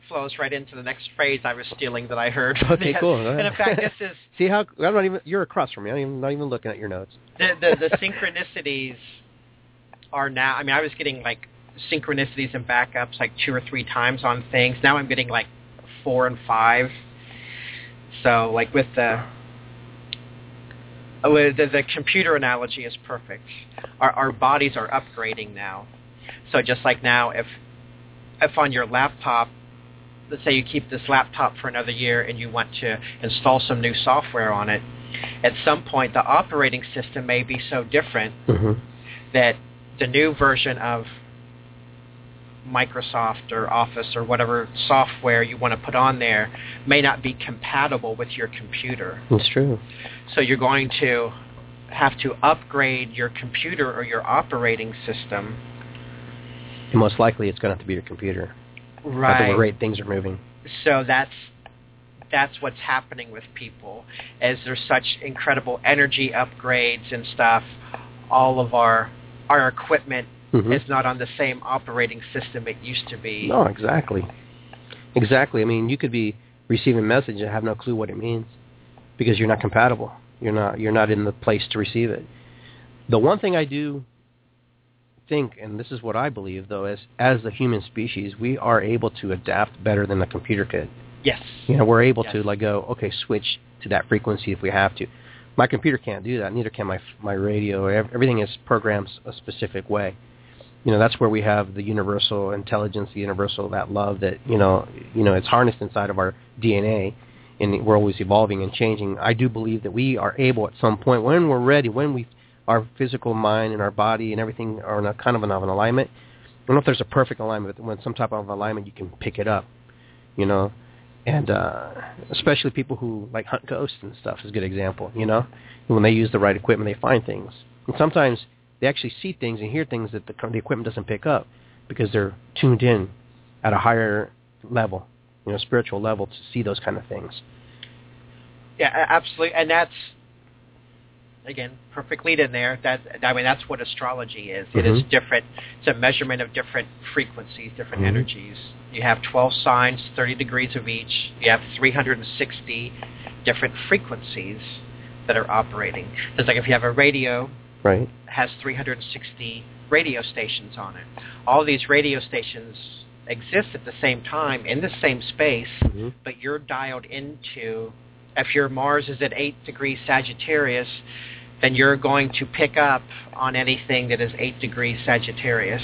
flows right into the next phrase I was stealing that I heard. Okay, cool. And in fact, this is... See how... I'm not even... You're across from me. I'm even, not even looking at your notes. The, the, the synchronicities are now... I mean, I was getting, like, synchronicities and backups, like, two or three times on things. Now I'm getting, like, four and five. So, like, with the... Oh, the, the computer analogy is perfect. Our, our bodies are upgrading now. So just like now, if if on your laptop, let's say you keep this laptop for another year and you want to install some new software on it, at some point the operating system may be so different mm-hmm. that the new version of Microsoft or Office or whatever software you want to put on there may not be compatible with your computer. That's true. So you're going to have to upgrade your computer or your operating system. And most likely it's going to have to be your computer. Right. At the rate things are moving. So that's that's what's happening with people, as there's such incredible energy upgrades and stuff. All of our our equipment mm-hmm. is not on the same operating system it used to be. No, exactly. Exactly. I mean, you could be receiving a message and have no clue what it means because you're not compatible. You're not you're not in the place to receive it. The one thing I do think, and this is what I believe, though, is as the human species, we are able to adapt better than the computer could. Yes. You know, we're able yes. to like go, okay, switch to that frequency if we have to. My computer can't do that. Neither can my my radio. Everything is programmed a specific way. You know, that's where we have the universal intelligence, the universal that love that you know, you know, it's harnessed inside of our D N A, and we're always evolving and changing. I do believe that we are able at some point, when we're ready, when we, our physical mind and our body and everything are in a kind of an, of an alignment. I don't know if there's a perfect alignment, but when some type of alignment, you can pick it up. You know. And uh, especially people who like hunt ghosts and stuff is a good example, you know. When they use the right equipment, they find things. And sometimes they actually see things and hear things that the, the equipment doesn't pick up because they're tuned in at a higher level, you know, spiritual level to see those kind of things. Yeah, absolutely. And that's, again, perfect lead in there. That I mean, that's what astrology is. It mm-hmm. is different. It's a measurement of different frequencies, different mm-hmm. energies. You have twelve signs, thirty degrees of each. You have three hundred sixty different frequencies that are operating. It's like if you have a radio, right, it has three hundred sixty radio stations on it. All these radio stations exist at the same time in the same space, mm-hmm. but you're dialed into, if your Mars is at eight degrees Sagittarius, then you're going to pick up on anything that is eight degrees Sagittarius.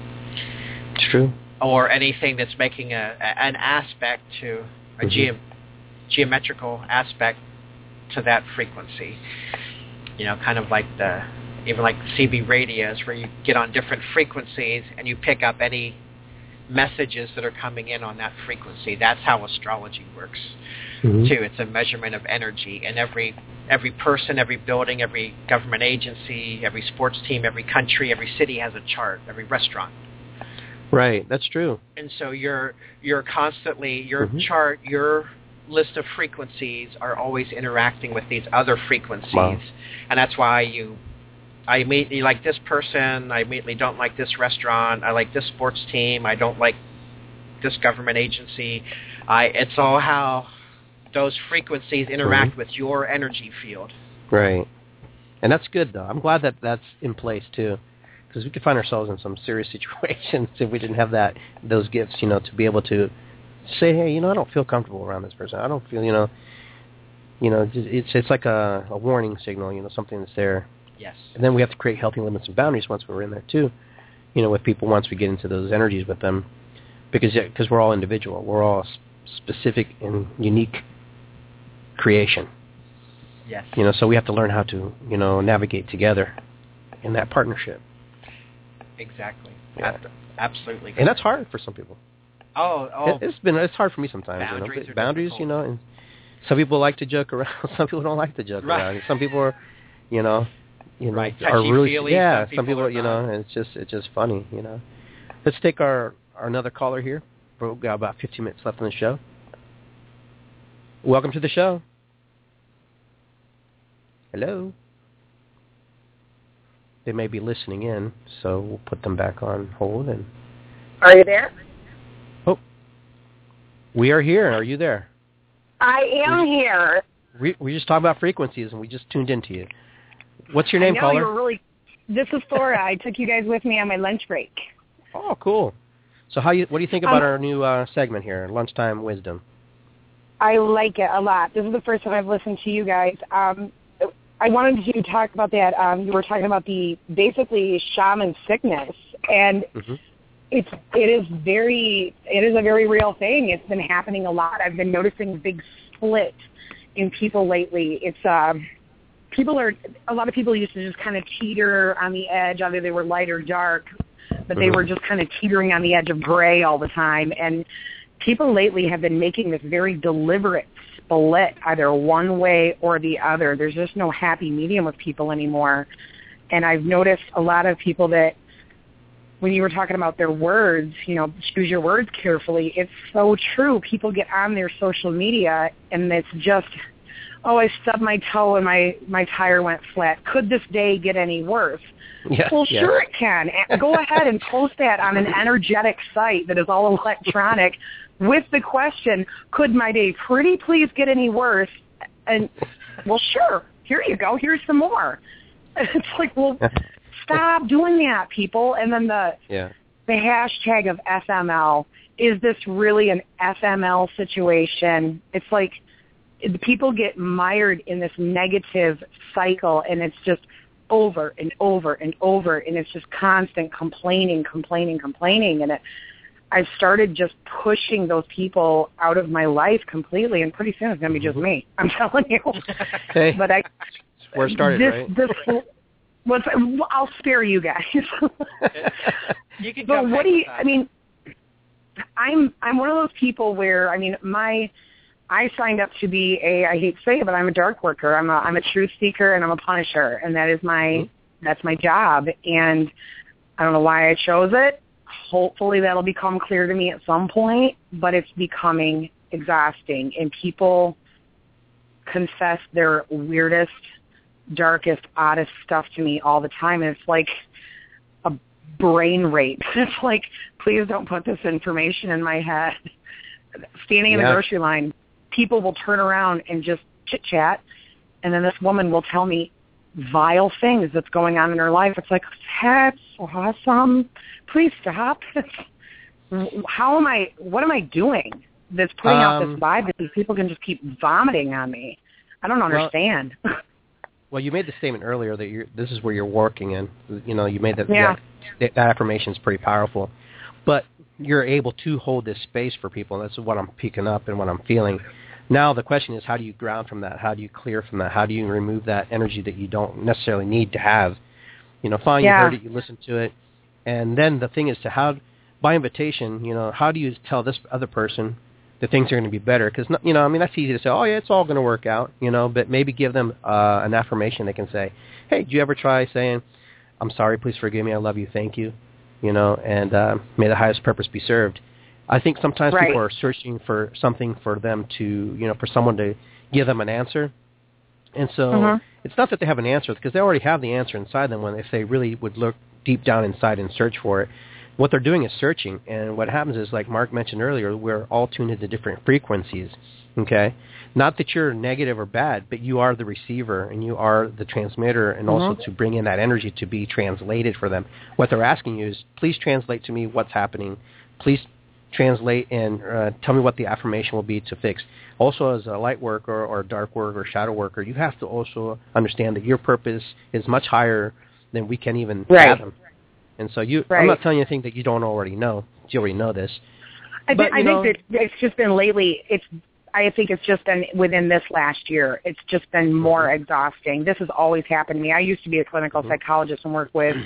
It's true. Or anything that's making a, a an aspect to a mm-hmm. ge- geometrical aspect to that frequency. You know, kind of like the even like the C B radios, where you get on different frequencies and you pick up any messages that are coming in on that frequency. That's how astrology works mm-hmm. too. It's a measurement of energy, and every every person, every building, every government agency, every sports team, every country, every city has a chart. Every restaurant. Right, that's true. And so you're you're constantly your mm-hmm. chart, your list of frequencies are always interacting with these other frequencies, wow. and that's why you. I immediately like this person. I immediately don't like this restaurant. I like this sports team. I don't like this government agency. I. It's all how those frequencies interact mm-hmm. with your energy field. Right, and that's good though. I'm glad that that's in place too. Because we could find ourselves in some serious situations if we didn't have that those gifts, you know, to be able to say, hey, you know, I don't feel comfortable around this person. I don't feel, you know, you know, it's it's like a, a warning signal, you know, something that's there. Yes. And then we have to create healthy limits and boundaries once we're in there too, you know, with people once we get into those energies with them, because because we're all individual, we're all specific and unique creation. Yes. You know, so we have to learn how to, you know, navigate together in that partnership. Exactly. Yeah. Absolutely. And that's hard for some people. Oh, oh. It, it's been it's hard for me sometimes. Boundaries, you know? are boundaries, difficult. you know. And some people like to joke around. Some people don't like to joke right. around. Some people are, you know, you know, right. are really Touchy-feely, yeah. some people, some people you know, and it's just it's just funny, you know. Let's take our, our another caller here. We've got about fifteen minutes left on the show. Welcome to the show. Hello. They may be listening in, so we'll put them back on hold. And are you there? Oh, We are here. Are you there? I am we, here. We, we just talked about frequencies, and we just tuned into you. What's your name, I know, caller? You were really, this is Thora. I took you guys with me on my lunch break. Oh, cool. So how you? What do you think about um, our new uh, segment here, Lunchtime Wisdom? I like it a lot. This is the first time I've listened to you guys. Um, I wanted to talk about that. Um, you were talking about the basically shaman sickness, and mm-hmm. it's it is very it is a very real thing. It's been happening a lot. I've been noticing a big split in people lately. It's um, people are a lot of people used to just kind of teeter on the edge, either they were light or dark, but they mm-hmm. were just kind of teetering on the edge of gray all the time. And people lately have been making this very deliberate split, either one way or the other. There's just no happy medium with people anymore. And I've noticed a lot of people that, when you were talking about their words, you know, choose your words carefully, it's so true. People get on their social media and it's just, oh, I stubbed my toe and my, my tire went flat. Could this day get any worse? Yeah, well, yeah. sure it can. Go ahead and post that on an energetic site that is all electronic with the question, could my day pretty please get any worse? And, well, sure. Here you go. Here's some more. It's like, well, stop doing that, people. And then the yeah. the hashtag of F M L. Is this really an F M L situation? It's like people get mired in this negative cycle, and it's just over and over and over, and it's just constant complaining, complaining, complaining. And it, I've started just pushing those people out of my life completely, and pretty soon it's going to be just me. I'm telling you. Hey, but I, that's where it started, this, right? This, what's, I'll spare you guys. You can but jump what do you? that. I mean, I'm I'm one of those people where I mean my. I signed up to be a, I hate to say it, but I'm a dark worker. I'm a, I'm a truth seeker and I'm a punisher, and that is my, mm-hmm. that's my job. And I don't know why I chose it. Hopefully that'll become clear to me at some point, but it's becoming exhausting, and people confess their weirdest, darkest, oddest stuff to me all the time. And it's like a brain rape. It's like, please don't put this information in my head. Standing in yeah. the grocery line, people will turn around and just chit-chat, and then this woman will tell me vile things that's going on in her life. It's like, that's awesome. Please stop. How am I, what am I doing that's putting um, out this vibe that these people can just keep vomiting on me? I don't understand. Well, well you made the statement earlier that you're, this is where you're working in. You know, you made that, yeah. that, that affirmation is pretty powerful. But you're able to hold this space for people. That's what I'm picking up and what I'm feeling. Now the question is, how do you ground from that? How do you clear from that? How do you remove that energy that you don't necessarily need to have? You know, fine, yeah. you heard it, you listened to it. And then the thing is to how, by invitation, you know, how do you tell this other person that things are going to be better? Because, you know, I mean, that's easy to say, oh, yeah, it's all going to work out, you know, but maybe give them uh, an affirmation they can say, hey, did you ever try saying, I'm sorry, please forgive me, I love you, thank you, you know, and uh, may the highest purpose be served. I think sometimes right. people are searching for something for them to, you know, for someone to give them an answer. And so mm-hmm. it's not that they have an answer, because they already have the answer inside them when if they really would look deep down inside and search for it. What they're doing is searching. And what happens is, like Mark mentioned earlier, we're all tuned into different frequencies, okay? Not that you're negative or bad, but you are the receiver and you are the transmitter, and mm-hmm. also to bring in that energy to be translated for them. What they're asking you is, please translate to me what's happening. Please translate and uh, tell me what the affirmation will be to fix. Also, as a light worker or a dark worker or shadow worker, you have to also understand that your purpose is much higher than we can even right. fathom. And so you, right. I'm not telling you anything that you don't already know. You already know this. I, but, I know, think that it's just been lately, it's, I think it's just been within this last year, it's just been more mm-hmm. exhausting. This has always happened to me. I used to be a clinical mm-hmm. psychologist and work with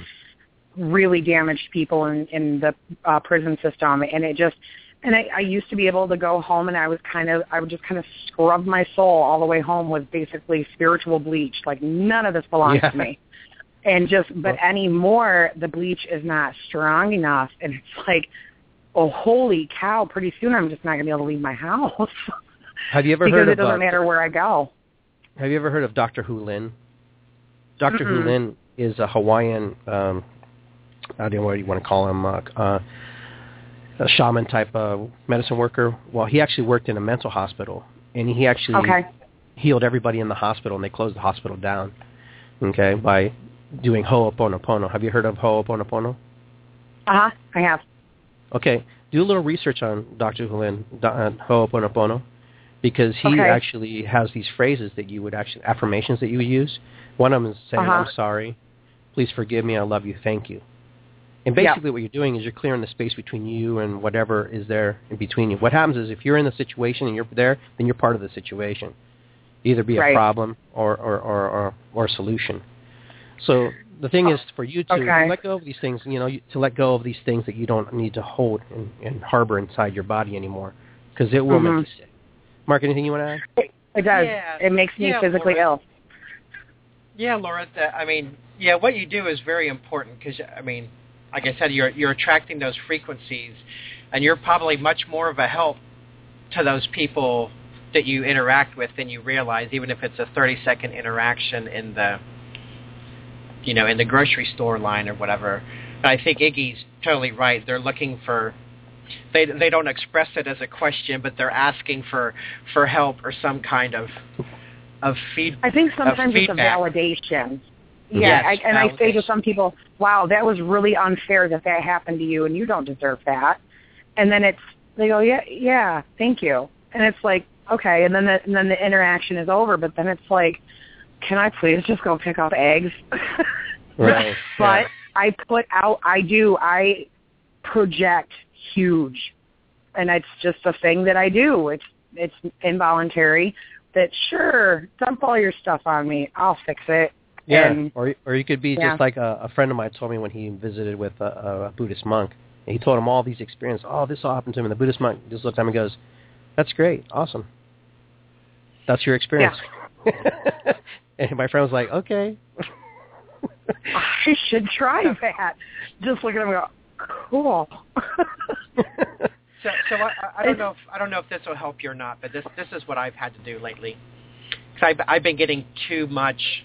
really damaged people in, in the uh, prison system, and it just, and I, I used to be able to go home, and I was kind of, I would just kind of scrub my soul all the way home with basically spiritual bleach, like none of this belongs yeah. to me. And just, but well, anymore, the bleach is not strong enough, and it's like, oh, holy cow, pretty soon I'm just not going to be able to leave my house. Have you ever because heard it of... doesn't uh, matter where I go. Have you ever heard of Doctor Hu Lin? Doctor Mm-mm. Hu Lin is a Hawaiian, um, I don't know what you want to call him, uh, uh, a shaman type of medicine worker. Well, he actually worked in a mental hospital, and he actually Okay. healed everybody in the hospital, and they closed the hospital down, okay, by doing Ho'oponopono. Have you heard of Ho'oponopono? Uh-huh, I have. Okay, do a little research on Doctor Hulin, uh, Ho'oponopono, because he Okay. actually has these phrases that you would actually, affirmations that you would use. One of them is saying, Uh-huh. I'm sorry, please forgive me, I love you, thank you. And Yeah. basically what you're doing is you're clearing the space between you and whatever is there in between you. What happens is if you're in the situation and you're there, then you're part of the situation. Either be a Right. problem or, or, or, or, or a solution. So the thing is for you to Okay. let go of these things, you know, you- to let go of these things that you don't need to hold and, and harbor inside your body anymore, because it will Mhm. make you sick. Mark, anything you want to add? It, it does. Yeah. It makes me Yeah, physically Laura. ill. Yeah, Laura. That, I mean, yeah, what you do is very important because, I mean, like I said, you're you're attracting those frequencies, and you're probably much more of a help to those people that you interact with than you realize, even if it's a thirty-second interaction in the, you know, in the grocery store line or whatever. But I think Iggy's totally right. They're looking for, they they don't express it as a question, but they're asking for for help or some kind of of feed. I think sometimes it's a feedback. validation. Yes, Yeah, I, and I say to validation. some people, wow, that was really unfair that that happened to you, and you don't deserve that. And then it's, they go, yeah, yeah, thank you. And it's like, okay, and then the, and then the interaction is over, but then it's like, can I please just go pick up eggs? Right. But Yeah. I put out, I do, I project huge. And it's just a thing that I do. It's it's involuntary. That, sure, dump all your stuff on me. I'll fix it. Yeah, And, or or you could be yeah. just like a, a friend of mine told me when he visited with a, a Buddhist monk. And he told him all these experiences. Oh, this all happened to him. And the Buddhist monk just looked at him and goes, that's great, awesome. That's your experience. Yeah. And my friend was like, okay. I should try that. Just look at him and go, cool. So, so I, I don't know if I don't know if this will help you or not, but this this is what I've had to do lately. Because I've I've been getting too much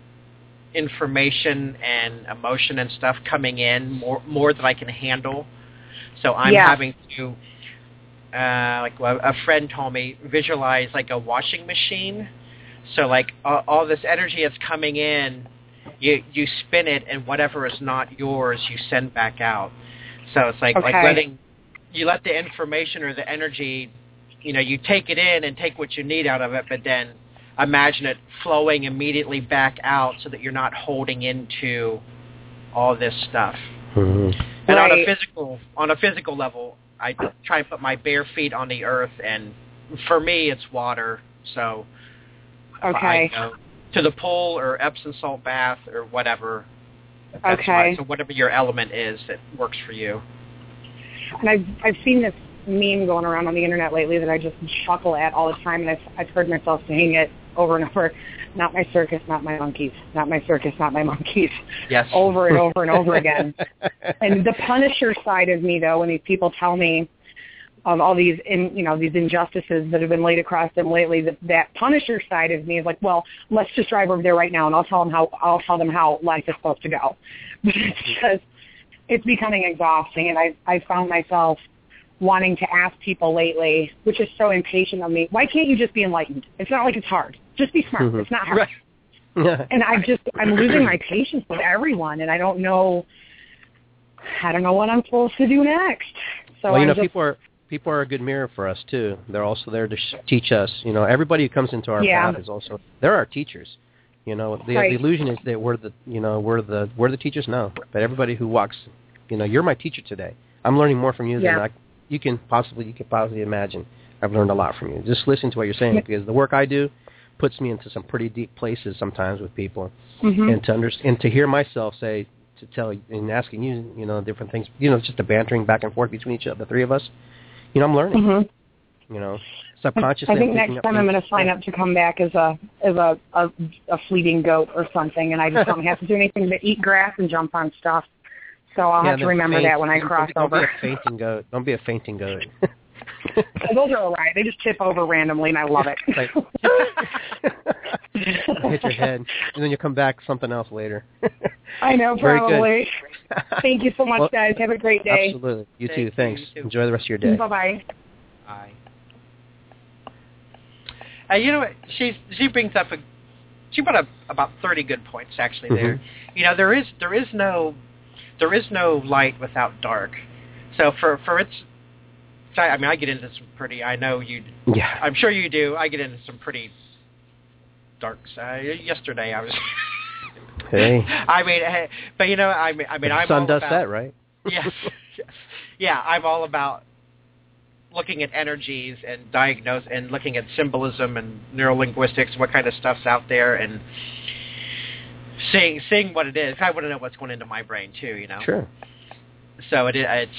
information and emotion and stuff coming in, more more than I can handle. So I'm Yeah. having to, uh, like a a friend told me, visualize like a washing machine. So like all, all this energy that's coming in, you you spin it, and whatever is not yours, you send back out. So it's like like Okay. letting you let the information or the energy, you know, you take it in and take what you need out of it, but then imagine it flowing immediately back out so that you're not holding into all this stuff. Mm-hmm. And on a Right. physical on a physical level, I try and put my bare feet on the earth, and for me, it's water. So Okay. I go to the pool or Epsom salt bath or whatever. That's Okay. fine. So whatever your element is that works for you. And I've I've seen this meme going around on the internet lately that I just chuckle at all the time, and I've I've heard myself saying it over and over. Not my circus, not my monkeys. Not my circus, not my monkeys. Yes. Over and over and over again. And the Punisher side of me, though, when these people tell me of all these, in, you know, these injustices that have been laid across them lately, that, that Punisher side of me is like, well, let's just drive over there right now, and I'll tell them how I'll tell them how life is supposed to go. But it's because it's becoming exhausting, and I I found myself wanting to ask people lately, which is so impatient of me, why can't you just be enlightened? It's not like it's hard. Just be smart. Mm-hmm. It's not hard. Right. And I just, I'm losing my patience with everyone, and I don't know, I don't know what I'm supposed to do next. So well, you I'm know, just, people are people are a good mirror for us too. They're also there to sh- teach us. You know, everybody who comes into our Yeah. path is also they're our teachers. You know, the, Right. the illusion is that we're the you know we're the we're the teachers. No, but everybody who walks, you know, you're my teacher today. I'm learning more from you Yeah. than I, you can possibly you can possibly imagine. I've learned a lot from you. Just listen to what you're saying, because the work I do puts me into some pretty deep places sometimes with people, Mhm. and to under, and to hear myself say, to tell and asking you, you know, different things, you know, just the bantering back and forth between each other, the three of us. You know, I'm learning. Mhm. You know, subconsciously. I think I'm next picking up time I'm things. going to sign up to come back as a as a, a a fleeting goat or something, and I just don't have to do anything but eat grass and jump on stuff. So I'll Yeah, have to then remember faint. that when I Don't- cross don't over. Be a fainting goat. Don't be a fainting goat. Those are all right. They just tip over randomly, and I love it. Like, hit your head, and then you come back something else later. I know, Very probably. good. Thank you so much, well, guys. Have a great day. Absolutely. You Thank too. you, Thanks. you too. Enjoy the rest of your day. Bye-bye. Bye. Uh, you know what? She she brings up a she brought up about thirty good points actually there. Mm-hmm. You know, there is there is no there is no light without dark. So for for its I mean, I get into some pretty. I know you. Yeah. I'm sure you do. I get into some pretty dark side. Yesterday, I was. Hey. I mean, hey, but you know, I mean, I mean, the I'm sun all does about, that, right? Yes, yes, yeah. I'm all about looking at energies and diagnose and looking at symbolism and neurolinguistics, what kind of stuff's out there, and seeing seeing what it is. I want to know what's going into my brain too. You know. Sure. So it it's.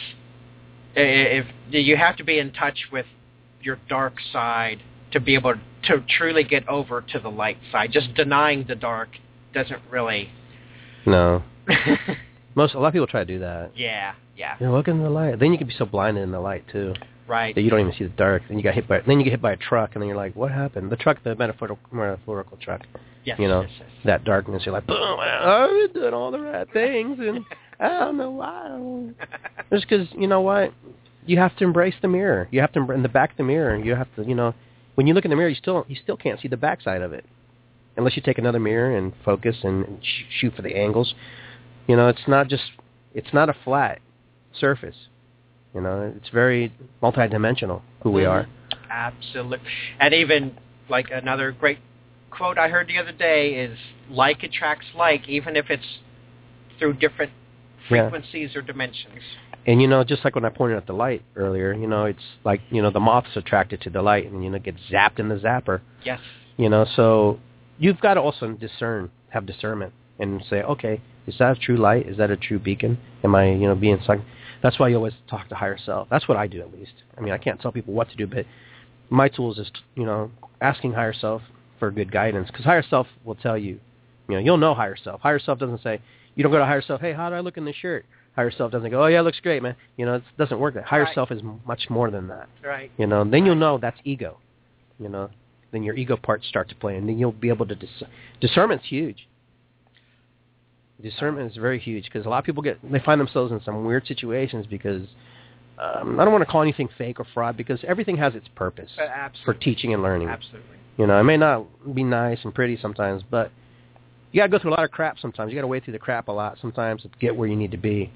If you have to be in touch with your dark side to be able to truly get over to the light side. Just denying the dark doesn't really. No. Most a lot of people try to do that. Yeah, yeah. You know, look in the light. Then you can be so blinded in the light too. Right. That you don't even see the dark. Then you got hit by. Then you get hit by a truck, and then you're like, "What happened?" The truck, the metaphorical, metaphorical truck. Yes. You know, yes, yes. that darkness. You're like, "Boom! I've been doing all the right things, and I don't know why." Just because you know what, you have to embrace the mirror. You have to in the back of the mirror. You have to, you know, when you look in the mirror, you still you still can't see the backside of it, unless you take another mirror and focus and, and sh- shoot for the angles. You know, it's not just it's not a flat surface. You know, it's very multidimensional who we are. Absolutely. And even like another great quote I heard the other day is like attracts like, even if it's through different frequencies yeah. or dimensions. And, you know, just like when I pointed at the light earlier, you know, it's like, you know, the moth's attracted to the light and, you know, get zapped in the zapper. Yes. You know, so you've got to also discern, have discernment and say, okay, is that a true light? Is that a true beacon? Am I, you know, being psych? That's why you always talk to higher self. That's what I do, at least. I mean, I can't tell people what to do, but my tools is, you know, asking higher self for good guidance, because higher self will tell you, you know, you'll know higher self. Higher self doesn't say, you don't go to higher self, hey, how do I look in this shirt? Higher self doesn't go, oh, yeah, it looks great, man. You know, it doesn't work that. Higher right. self is much more than that. Right. You know, then you'll know that's ego. You know, then your ego parts start to play, and then you'll be able to dis- discernment's huge. Discernment is very huge, because a lot of people get they find themselves in some weird situations because um, I don't want to call anything fake or fraud, because everything has its purpose uh, for teaching and learning. Absolutely. You know, it may not be nice and pretty sometimes, but you got to go through a lot of crap sometimes. You got to wade through the crap a lot sometimes to get where you need to be.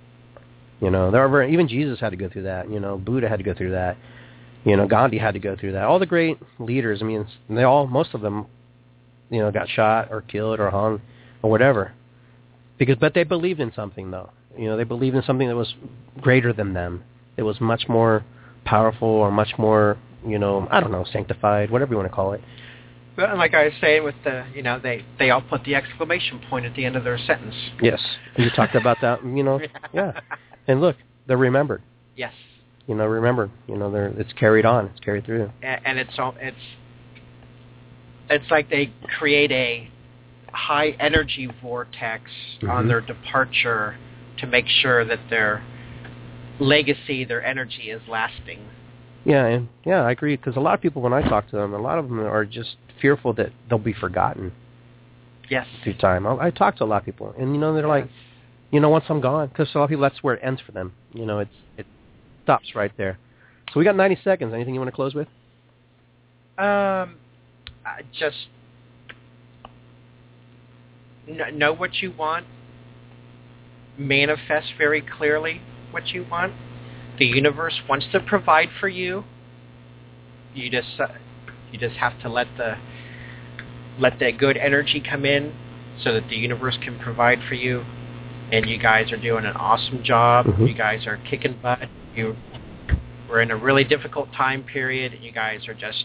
You know, there are even Jesus had to go through that. You know, Buddha had to go through that. You know, Gandhi had to go through that. All the great leaders, I mean, they all, most of them, you know, got shot or killed or hung or whatever. Because, but they believed in something, though. You know, they believed in something that was greater than them. It was much more powerful or much more, you know, I don't know, sanctified, whatever you want to call it. But like I was saying with the, you know, they, they all put the exclamation point at the end of their sentence. Yes. You talked about that, you know, yeah. And look, they're remembered. Yes. You know, remembered. You know, they're it's carried on. It's carried through. And, and it's all, it's, it's like they create a high energy vortex mm-hmm. on their departure to make sure that their legacy, their energy is lasting. Yeah, and yeah, I agree, because a lot of people, when I talk to them, a lot of them are just fearful that they'll be forgotten. Yes. Through time. I, I talk to a lot of people, and, you know, they're yes. like, you know, once I'm gone, because a lot of people, that's where it ends for them. You know, it's it stops right there. So we got ninety seconds. Anything you want to close with? Um, I just know what you want, manifest very clearly what you want. The universe wants to provide for you. You just uh, you just have to let the let that good energy come in, so that the universe can provide for you. And you guys are doing an awesome job. Mm-hmm. You guys are kicking butt. You we're in a really difficult time period, and you guys are just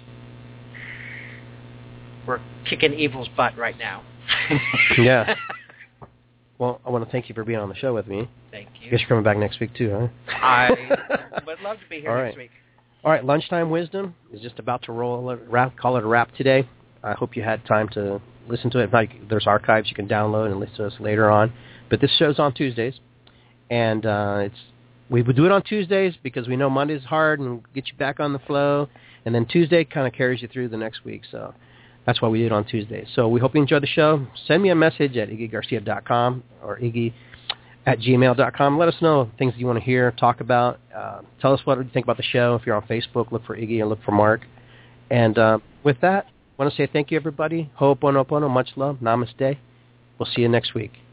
we're kicking evil's butt right now. Yeah. Well, I want to thank you for being on the show with me. Thank you. I guess you're coming back next week too, huh? I would love to be here All right. next week. All right, Lunchtime Wisdom is just about to roll a wrap, call it a wrap today. I hope you had time to listen to it. Like, there's archives you can download and listen to us later on. But this show's on Tuesdays, and uh, it's we would do it on Tuesdays because we know Monday's hard and get you back on the flow, and then Tuesday kind of carries you through the next week. So that's why we do it on Tuesdays. So we hope you enjoy the show. Send me a message at iggy garcia dot com or Iggy at gmail dot com. Let us know things you want to hear, talk about. Uh, tell us what you think about the show. If you're on Facebook, look for Iggy or look for Mark. And uh, with that, I want to say thank you, everybody. Ho'oponopono, much love. Namaste. We'll see you next week.